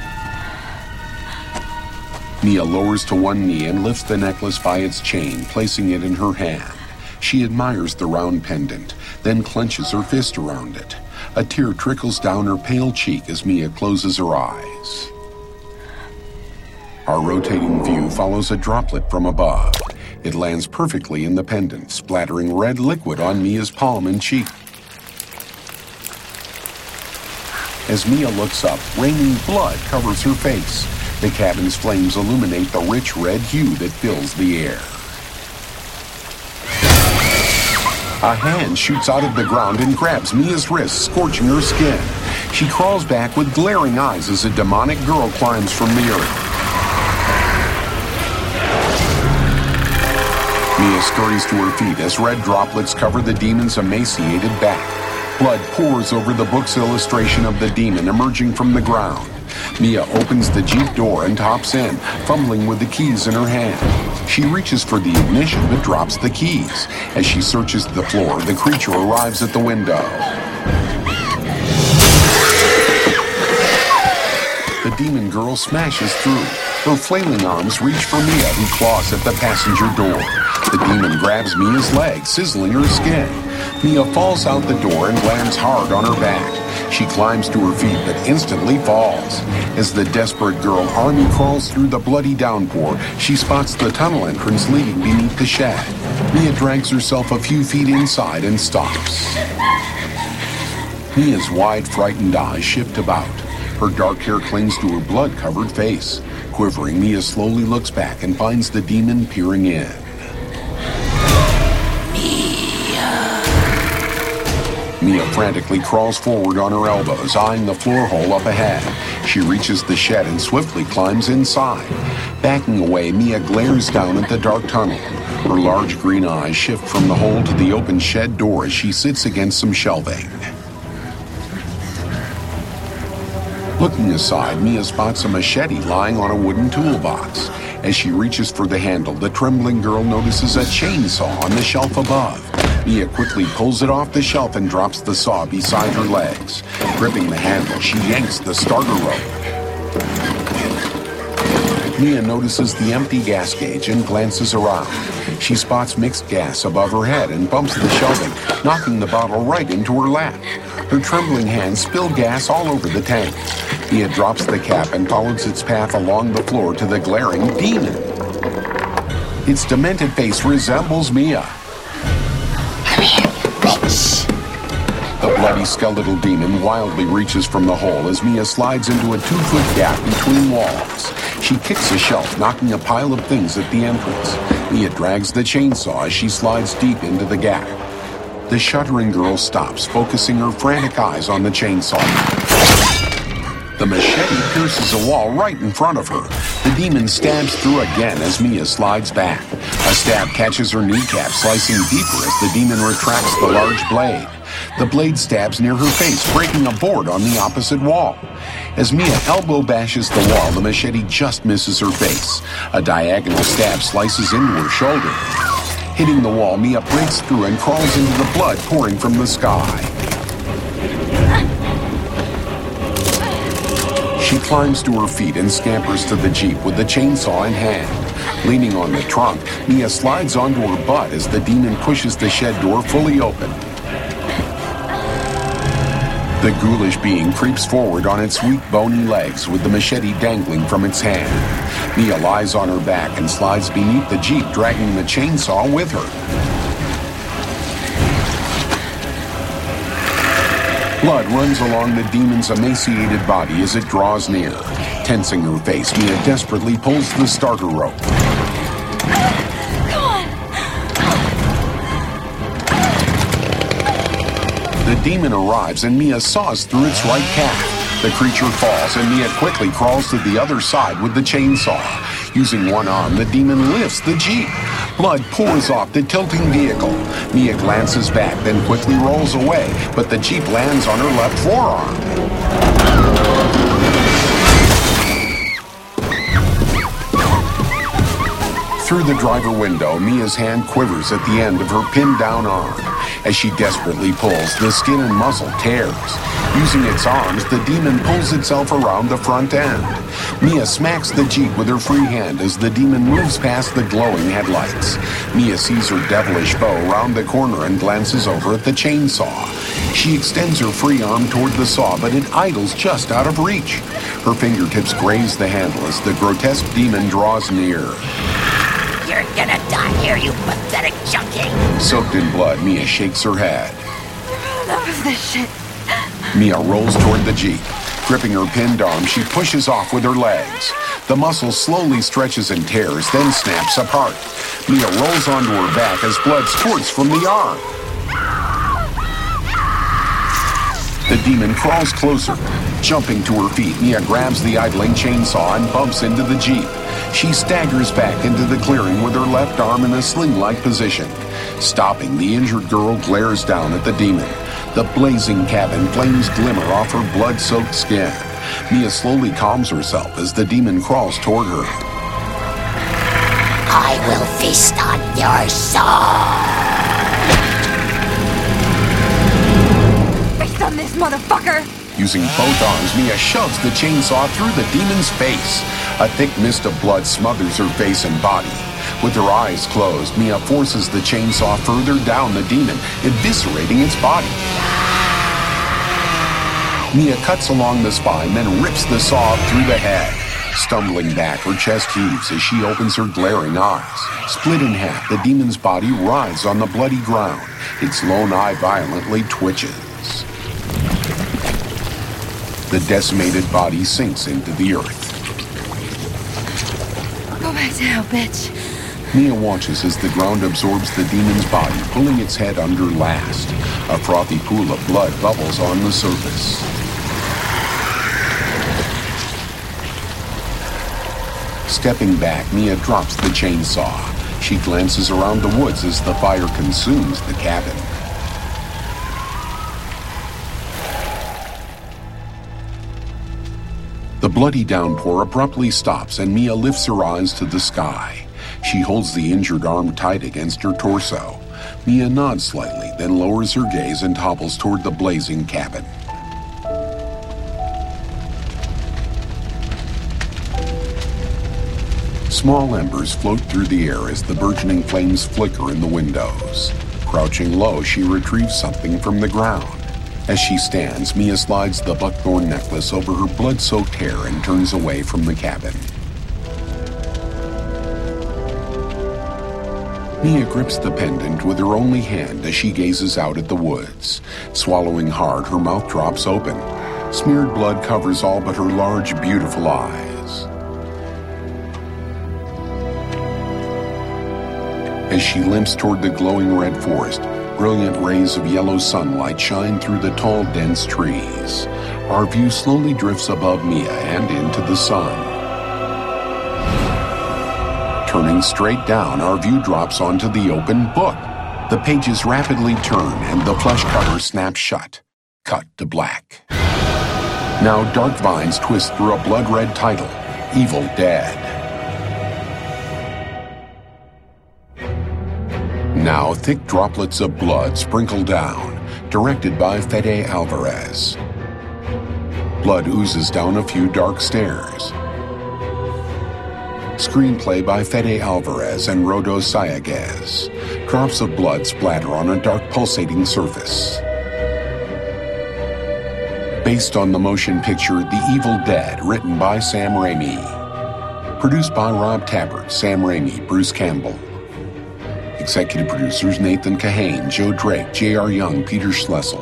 S1: Mia lowers to one knee and lifts the necklace by its chain, placing it in her hand. She admires the round pendant, then clenches her fist around it. A tear trickles down her pale cheek as Mia closes her eyes. Our rotating view follows a droplet from above. It lands perfectly in the pendant, splattering red liquid on Mia's palm and cheek. As Mia looks up, raining blood covers her face. The cabin's flames illuminate the rich red hue that fills the air. A hand shoots out of the ground and grabs Mia's wrist, scorching her skin. She crawls back with glaring eyes as a demonic girl climbs from the earth. Mia scurries to her feet as red droplets cover the demon's emaciated back. Blood pours over the book's illustration of the demon emerging from the ground. Mia opens the Jeep door and hops in, fumbling with the keys in her hand. She reaches for the ignition but drops the keys. As she searches the floor, the creature arrives at the window. The demon girl smashes through. Her flailing arms reach for Mia, who claws at the passenger door. The demon grabs Mia's leg, sizzling her skin. Mia falls out the door and lands hard on her back. She climbs to her feet but instantly falls. As the desperate girl army crawls through the bloody downpour, she spots the tunnel entrance leading beneath the shed. Mia drags herself a few feet inside and stops. Mia's wide, frightened eyes shift about. Her dark hair clings to her blood-covered face. Quivering, Mia slowly looks back and finds the demon peering in. Mia frantically crawls forward on her elbows, eyeing the floor hole up ahead. She reaches the shed and swiftly climbs inside. Backing away, Mia glares down at the dark tunnel. Her large green eyes shift from the hole to the open shed door as she sits against some shelving. Looking aside, Mia spots a machete lying on a wooden toolbox. As she reaches for the handle, the trembling girl notices a chainsaw on the shelf above. Mia quickly pulls it off the shelf and drops the saw beside her legs. Gripping the handle, she yanks the starter rope. Mia notices the empty gas gauge and glances around. She spots mixed gas above her head and bumps the shelving, knocking the bottle right into her lap. Her trembling hands spill gas all over the tank. Mia drops the cap and follows its path along the floor to the glaring demon. Its demented face resembles Mia.
S2: Come here, bitch.
S1: The bloody skeletal demon wildly reaches from the hole as Mia slides into a 2-foot gap between walls. She kicks a shelf, knocking a pile of things at the entrance. Mia drags the chainsaw as she slides deep into the gap. The shuddering girl stops, focusing her frantic eyes on the chainsaw. The machete pierces a wall right in front of her. The demon stabs through again as Mia slides back. A stab catches her kneecap, slicing deeper as the demon retracts the large blade. The blade stabs near her face, breaking a board on the opposite wall. As Mia elbow bashes the wall, the machete just misses her face. A diagonal stab slices into her shoulder. Hitting the wall, Mia breaks through and crawls into the blood pouring from the sky. She climbs to her feet and scampers to the Jeep with the chainsaw in hand. Leaning on the trunk, Mia slides onto her butt as the demon pushes the shed door fully open. The ghoulish being creeps forward on its weak, bony legs with the machete dangling from its hand. Mia lies on her back and slides beneath the Jeep, dragging the chainsaw with her. Blood runs along the demon's emaciated body as it draws near. Tensing her face, Mia desperately pulls the starter rope. The demon arrives and Mia saws through its right calf. The creature falls and Mia quickly crawls to the other side with the chainsaw. Using one arm, the demon lifts the Jeep. Blood pours off the tilting vehicle. Mia glances back, then quickly rolls away, but the Jeep lands on her left forearm. Through the driver window, Mia's hand quivers at the end of her pinned down arm. As she desperately pulls, the skin and muscle tears. Using its arms, the demon pulls itself around the front end. Mia smacks the Jeep with her free hand as the demon moves past the glowing headlights. Mia sees her devilish foe round the corner and glances over at the chainsaw. She extends her free arm toward the saw, but it idles just out of reach. Her fingertips graze the handle as the grotesque demon draws near.
S2: You're gonna die here, you pathetic junkie!
S1: Soaked in blood, Mia shakes her head.
S3: Enough of this shit.
S1: Mia rolls toward the Jeep. Gripping her pinned arm, she pushes off with her legs. The muscle slowly stretches and tears, then snaps apart. Mia rolls onto her back as blood spurts from the arm. The demon crawls closer. Jumping to her feet, Mia grabs the idling chainsaw and bumps into the Jeep. She staggers back into the clearing with her left arm in a sling-like position. Stopping, the injured girl glares down at the demon. The blazing cabin flames glimmer off her blood-soaked skin. Mia slowly calms herself as the demon crawls toward her.
S2: I will feast on your soul!
S3: Feast on this motherfucker!
S1: Using both arms, Mia shoves the chainsaw through the demon's face. A thick mist of blood smothers her face and body. With her eyes closed, Mia forces the chainsaw further down the demon, eviscerating its body. Mia cuts along the spine, then rips the saw through the head. Stumbling back, her chest heaves as she opens her glaring eyes. Split in half, the demon's body writhes on the bloody ground. Its lone eye violently twitches. The decimated body sinks into the earth.
S3: Go back to hell, bitch.
S1: Mia watches as the ground absorbs the demon's body, pulling its head under last. A frothy pool of blood bubbles on the surface. Stepping back, Mia drops the chainsaw. She glances around the woods as the fire consumes the cabin. The bloody downpour abruptly stops and Mia lifts her eyes to the sky. She holds the injured arm tight against her torso. Mia nods slightly, then lowers her gaze and hobbles toward the blazing cabin. Small embers float through the air as the burgeoning flames flicker in the windows. Crouching low, she retrieves something from the ground. As she stands, Mia slides the buckthorn necklace over her blood-soaked hair and turns away from the cabin. Mia grips the pendant with her only hand as she gazes out at the woods. Swallowing hard, her mouth drops open. Smeared blood covers all but her large, beautiful eyes. As she limps toward the glowing red forest, brilliant rays of yellow sunlight shine through the tall, dense trees. Our view slowly drifts above Mia and into the sun. Turning straight down, our view drops onto the open book. The pages rapidly turn and the flesh cover snaps shut. Cut to black. Now dark vines twist through a blood-red title, Evil Dead. Now thick droplets of blood sprinkle down, directed by Fede Alvarez. Blood oozes down a few dark stairs. Screenplay by Fede Alvarez and Rodo Sayaguez. Drops of blood splatter on a dark pulsating surface. Based on the motion picture The Evil Dead, written by Sam Raimi. Produced by Rob Tappert, Sam Raimi, Bruce Campbell. Executive producers Nathan Kahane, Joe Drake, J.R. Young, Peter Schlessel.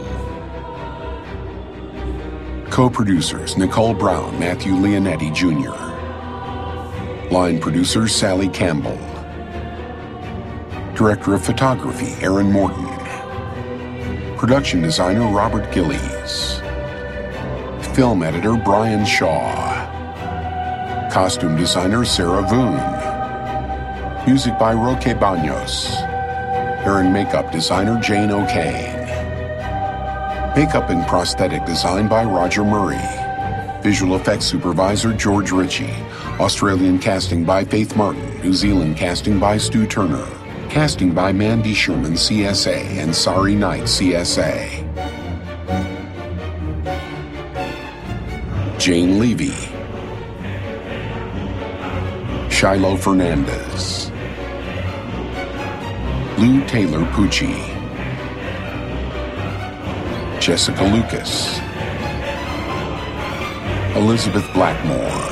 S1: Co-producers Nicole Brown, Matthew Leonetti Jr. Line producers Sally Campbell. Director of Photography Aaron Morton. Production designer Robert Gillies. Film editor Brian Shaw. Costume designer Sarah Voon. Music by Roque Banos. Hair and makeup designer Jane O'Kane. Makeup and prosthetic design by Roger Murray. Visual effects supervisor George Ritchie. Australian casting by Faith Martin. New Zealand casting by Stu Turner. Casting by Mandy Sherman CSA and Sari Knight CSA. Jane Levy. Shiloh Fernandez. Lou Taylor Pucci. Jessica Lucas. Elizabeth Blackmore.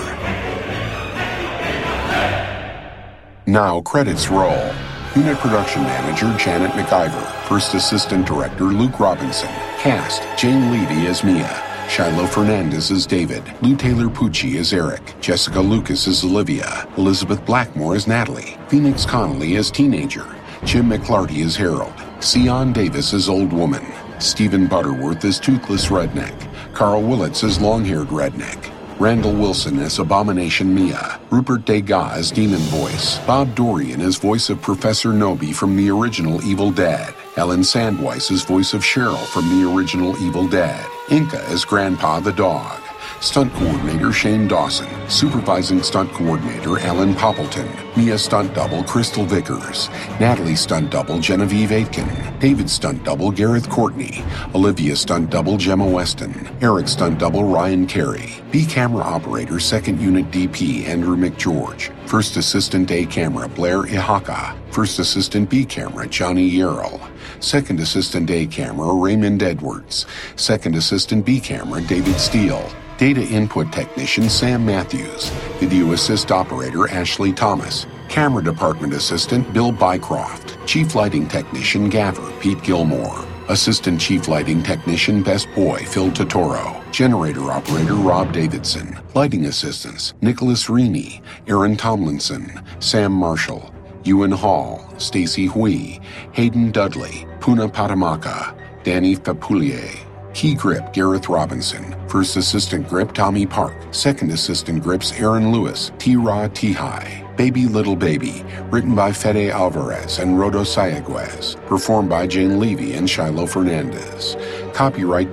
S1: Now credits roll. Unit Production Manager Janet McIver. First Assistant Director Luke Robinson. Cast Jane Levy as Mia. Shiloh Fernandez as David. Lou Taylor Pucci as Eric. Jessica Lucas as Olivia. Elizabeth Blackmore as Natalie. Phoenix Connolly as Teenager. Jim McClarty as Harold. Sion Davis as Old Woman. Stephen Butterworth as Toothless Redneck. Carl Willits as Long-Haired Redneck. Randall Wilson as Abomination Mia. Rupert Degas as Demon Voice. Bob Dorian as voice of Professor Nobi from the original Evil Dead. Ellen Sandweiss as voice of Cheryl from the original Evil Dead. Inca as Grandpa the Dog. Stunt Coordinator Shane Dawson. Supervising Stunt Coordinator Alan Poppleton. Mia Stunt Double Crystal Vickers. Natalie Stunt Double Genevieve Aitken. David Stunt Double Gareth Courtney. Olivia Stunt Double Gemma Weston. Eric Stunt Double Ryan Carey. B Camera Operator 2nd Unit DP Andrew McGeorge. First Assistant A Camera Blair Ihaka. First Assistant B Camera Johnny Yarrell. Second Assistant A Camera Raymond Edwards. Second Assistant B Camera David Steele. Data Input Technician Sam Matthews. Video Assist Operator Ashley Thomas. Camera Department Assistant Bill Bycroft. Chief Lighting Technician Gaffer Pete Gilmore. Assistant Chief Lighting Technician Best Boy Phil Totoro. Generator Operator Rob Davidson. Lighting Assistants Nicholas Reaney, Aaron Tomlinson, Sam Marshall, Ewan Hall, Stacy Hui, Hayden Dudley, Puna Patamaka, Danny Fapoulier. Key Grip Gareth Robinson. First Assistant Grip Tommy Park. Second Assistant Grips Aaron Lewis. T-Ra T-High. Baby Little Baby. Written by Fede Alvarez and Rodo Sayaguez. Performed by Jane Levy and Shiloh Fernandez. Copyright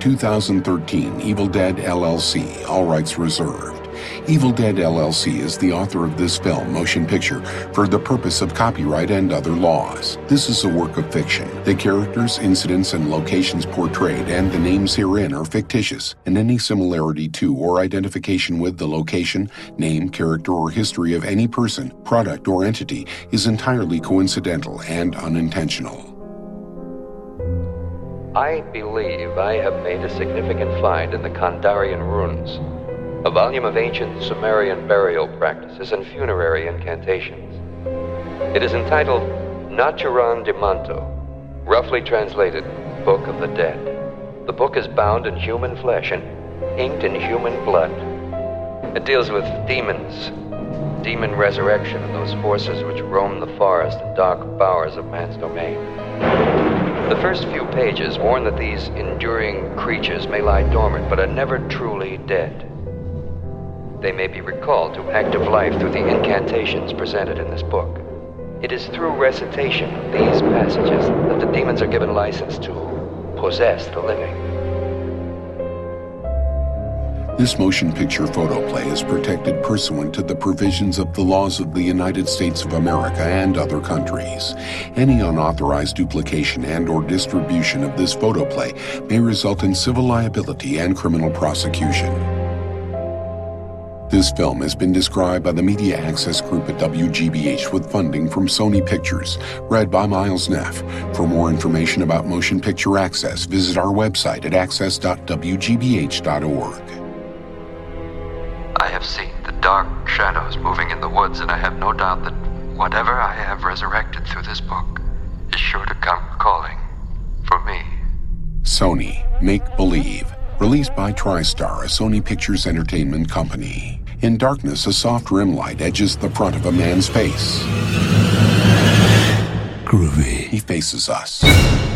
S1: 2013 Evil Dead LLC. All rights reserved. Evil Dead LLC is the author of this film, motion picture, for the purpose of copyright and other laws. This is a work of fiction. The characters, incidents, and locations portrayed and the names herein are fictitious, and any similarity to or identification with the location, name, character, or history of any person, product, or entity is entirely coincidental and unintentional.
S14: I believe I have made a significant find in the Kandarian runes. A volume of ancient Sumerian burial practices and funerary incantations. It is entitled Naturan de Manto, roughly translated, Book of the Dead. The book is bound in human flesh and inked in human blood. It deals with demons, demon resurrection, and those forces which roam the forest and dark bowers of man's domain. The first few pages warn that these enduring creatures may lie dormant, but are never truly dead. They may be recalled to active life through the incantations presented in this book. It is through recitation of these passages that the demons are given license to possess the living.
S1: This motion picture photoplay is protected pursuant to the provisions of the laws of the United States of America and other countries. Any unauthorized duplication and/or distribution of this photoplay may result in civil liability and criminal prosecution. This film has been described by the Media Access Group at WGBH with funding from Sony Pictures, read by Miles Neff. For more information about motion picture access, visit our website at access.wgbh.org.
S14: I have seen the dark shadows moving in the woods, and I have no doubt that whatever I have resurrected through this book is sure to come calling for me.
S1: Sony, Make Believe. Released by TriStar, a Sony Pictures Entertainment company. In darkness, a soft rim light edges the front of a man's face.
S15: Groovy.
S1: He faces us.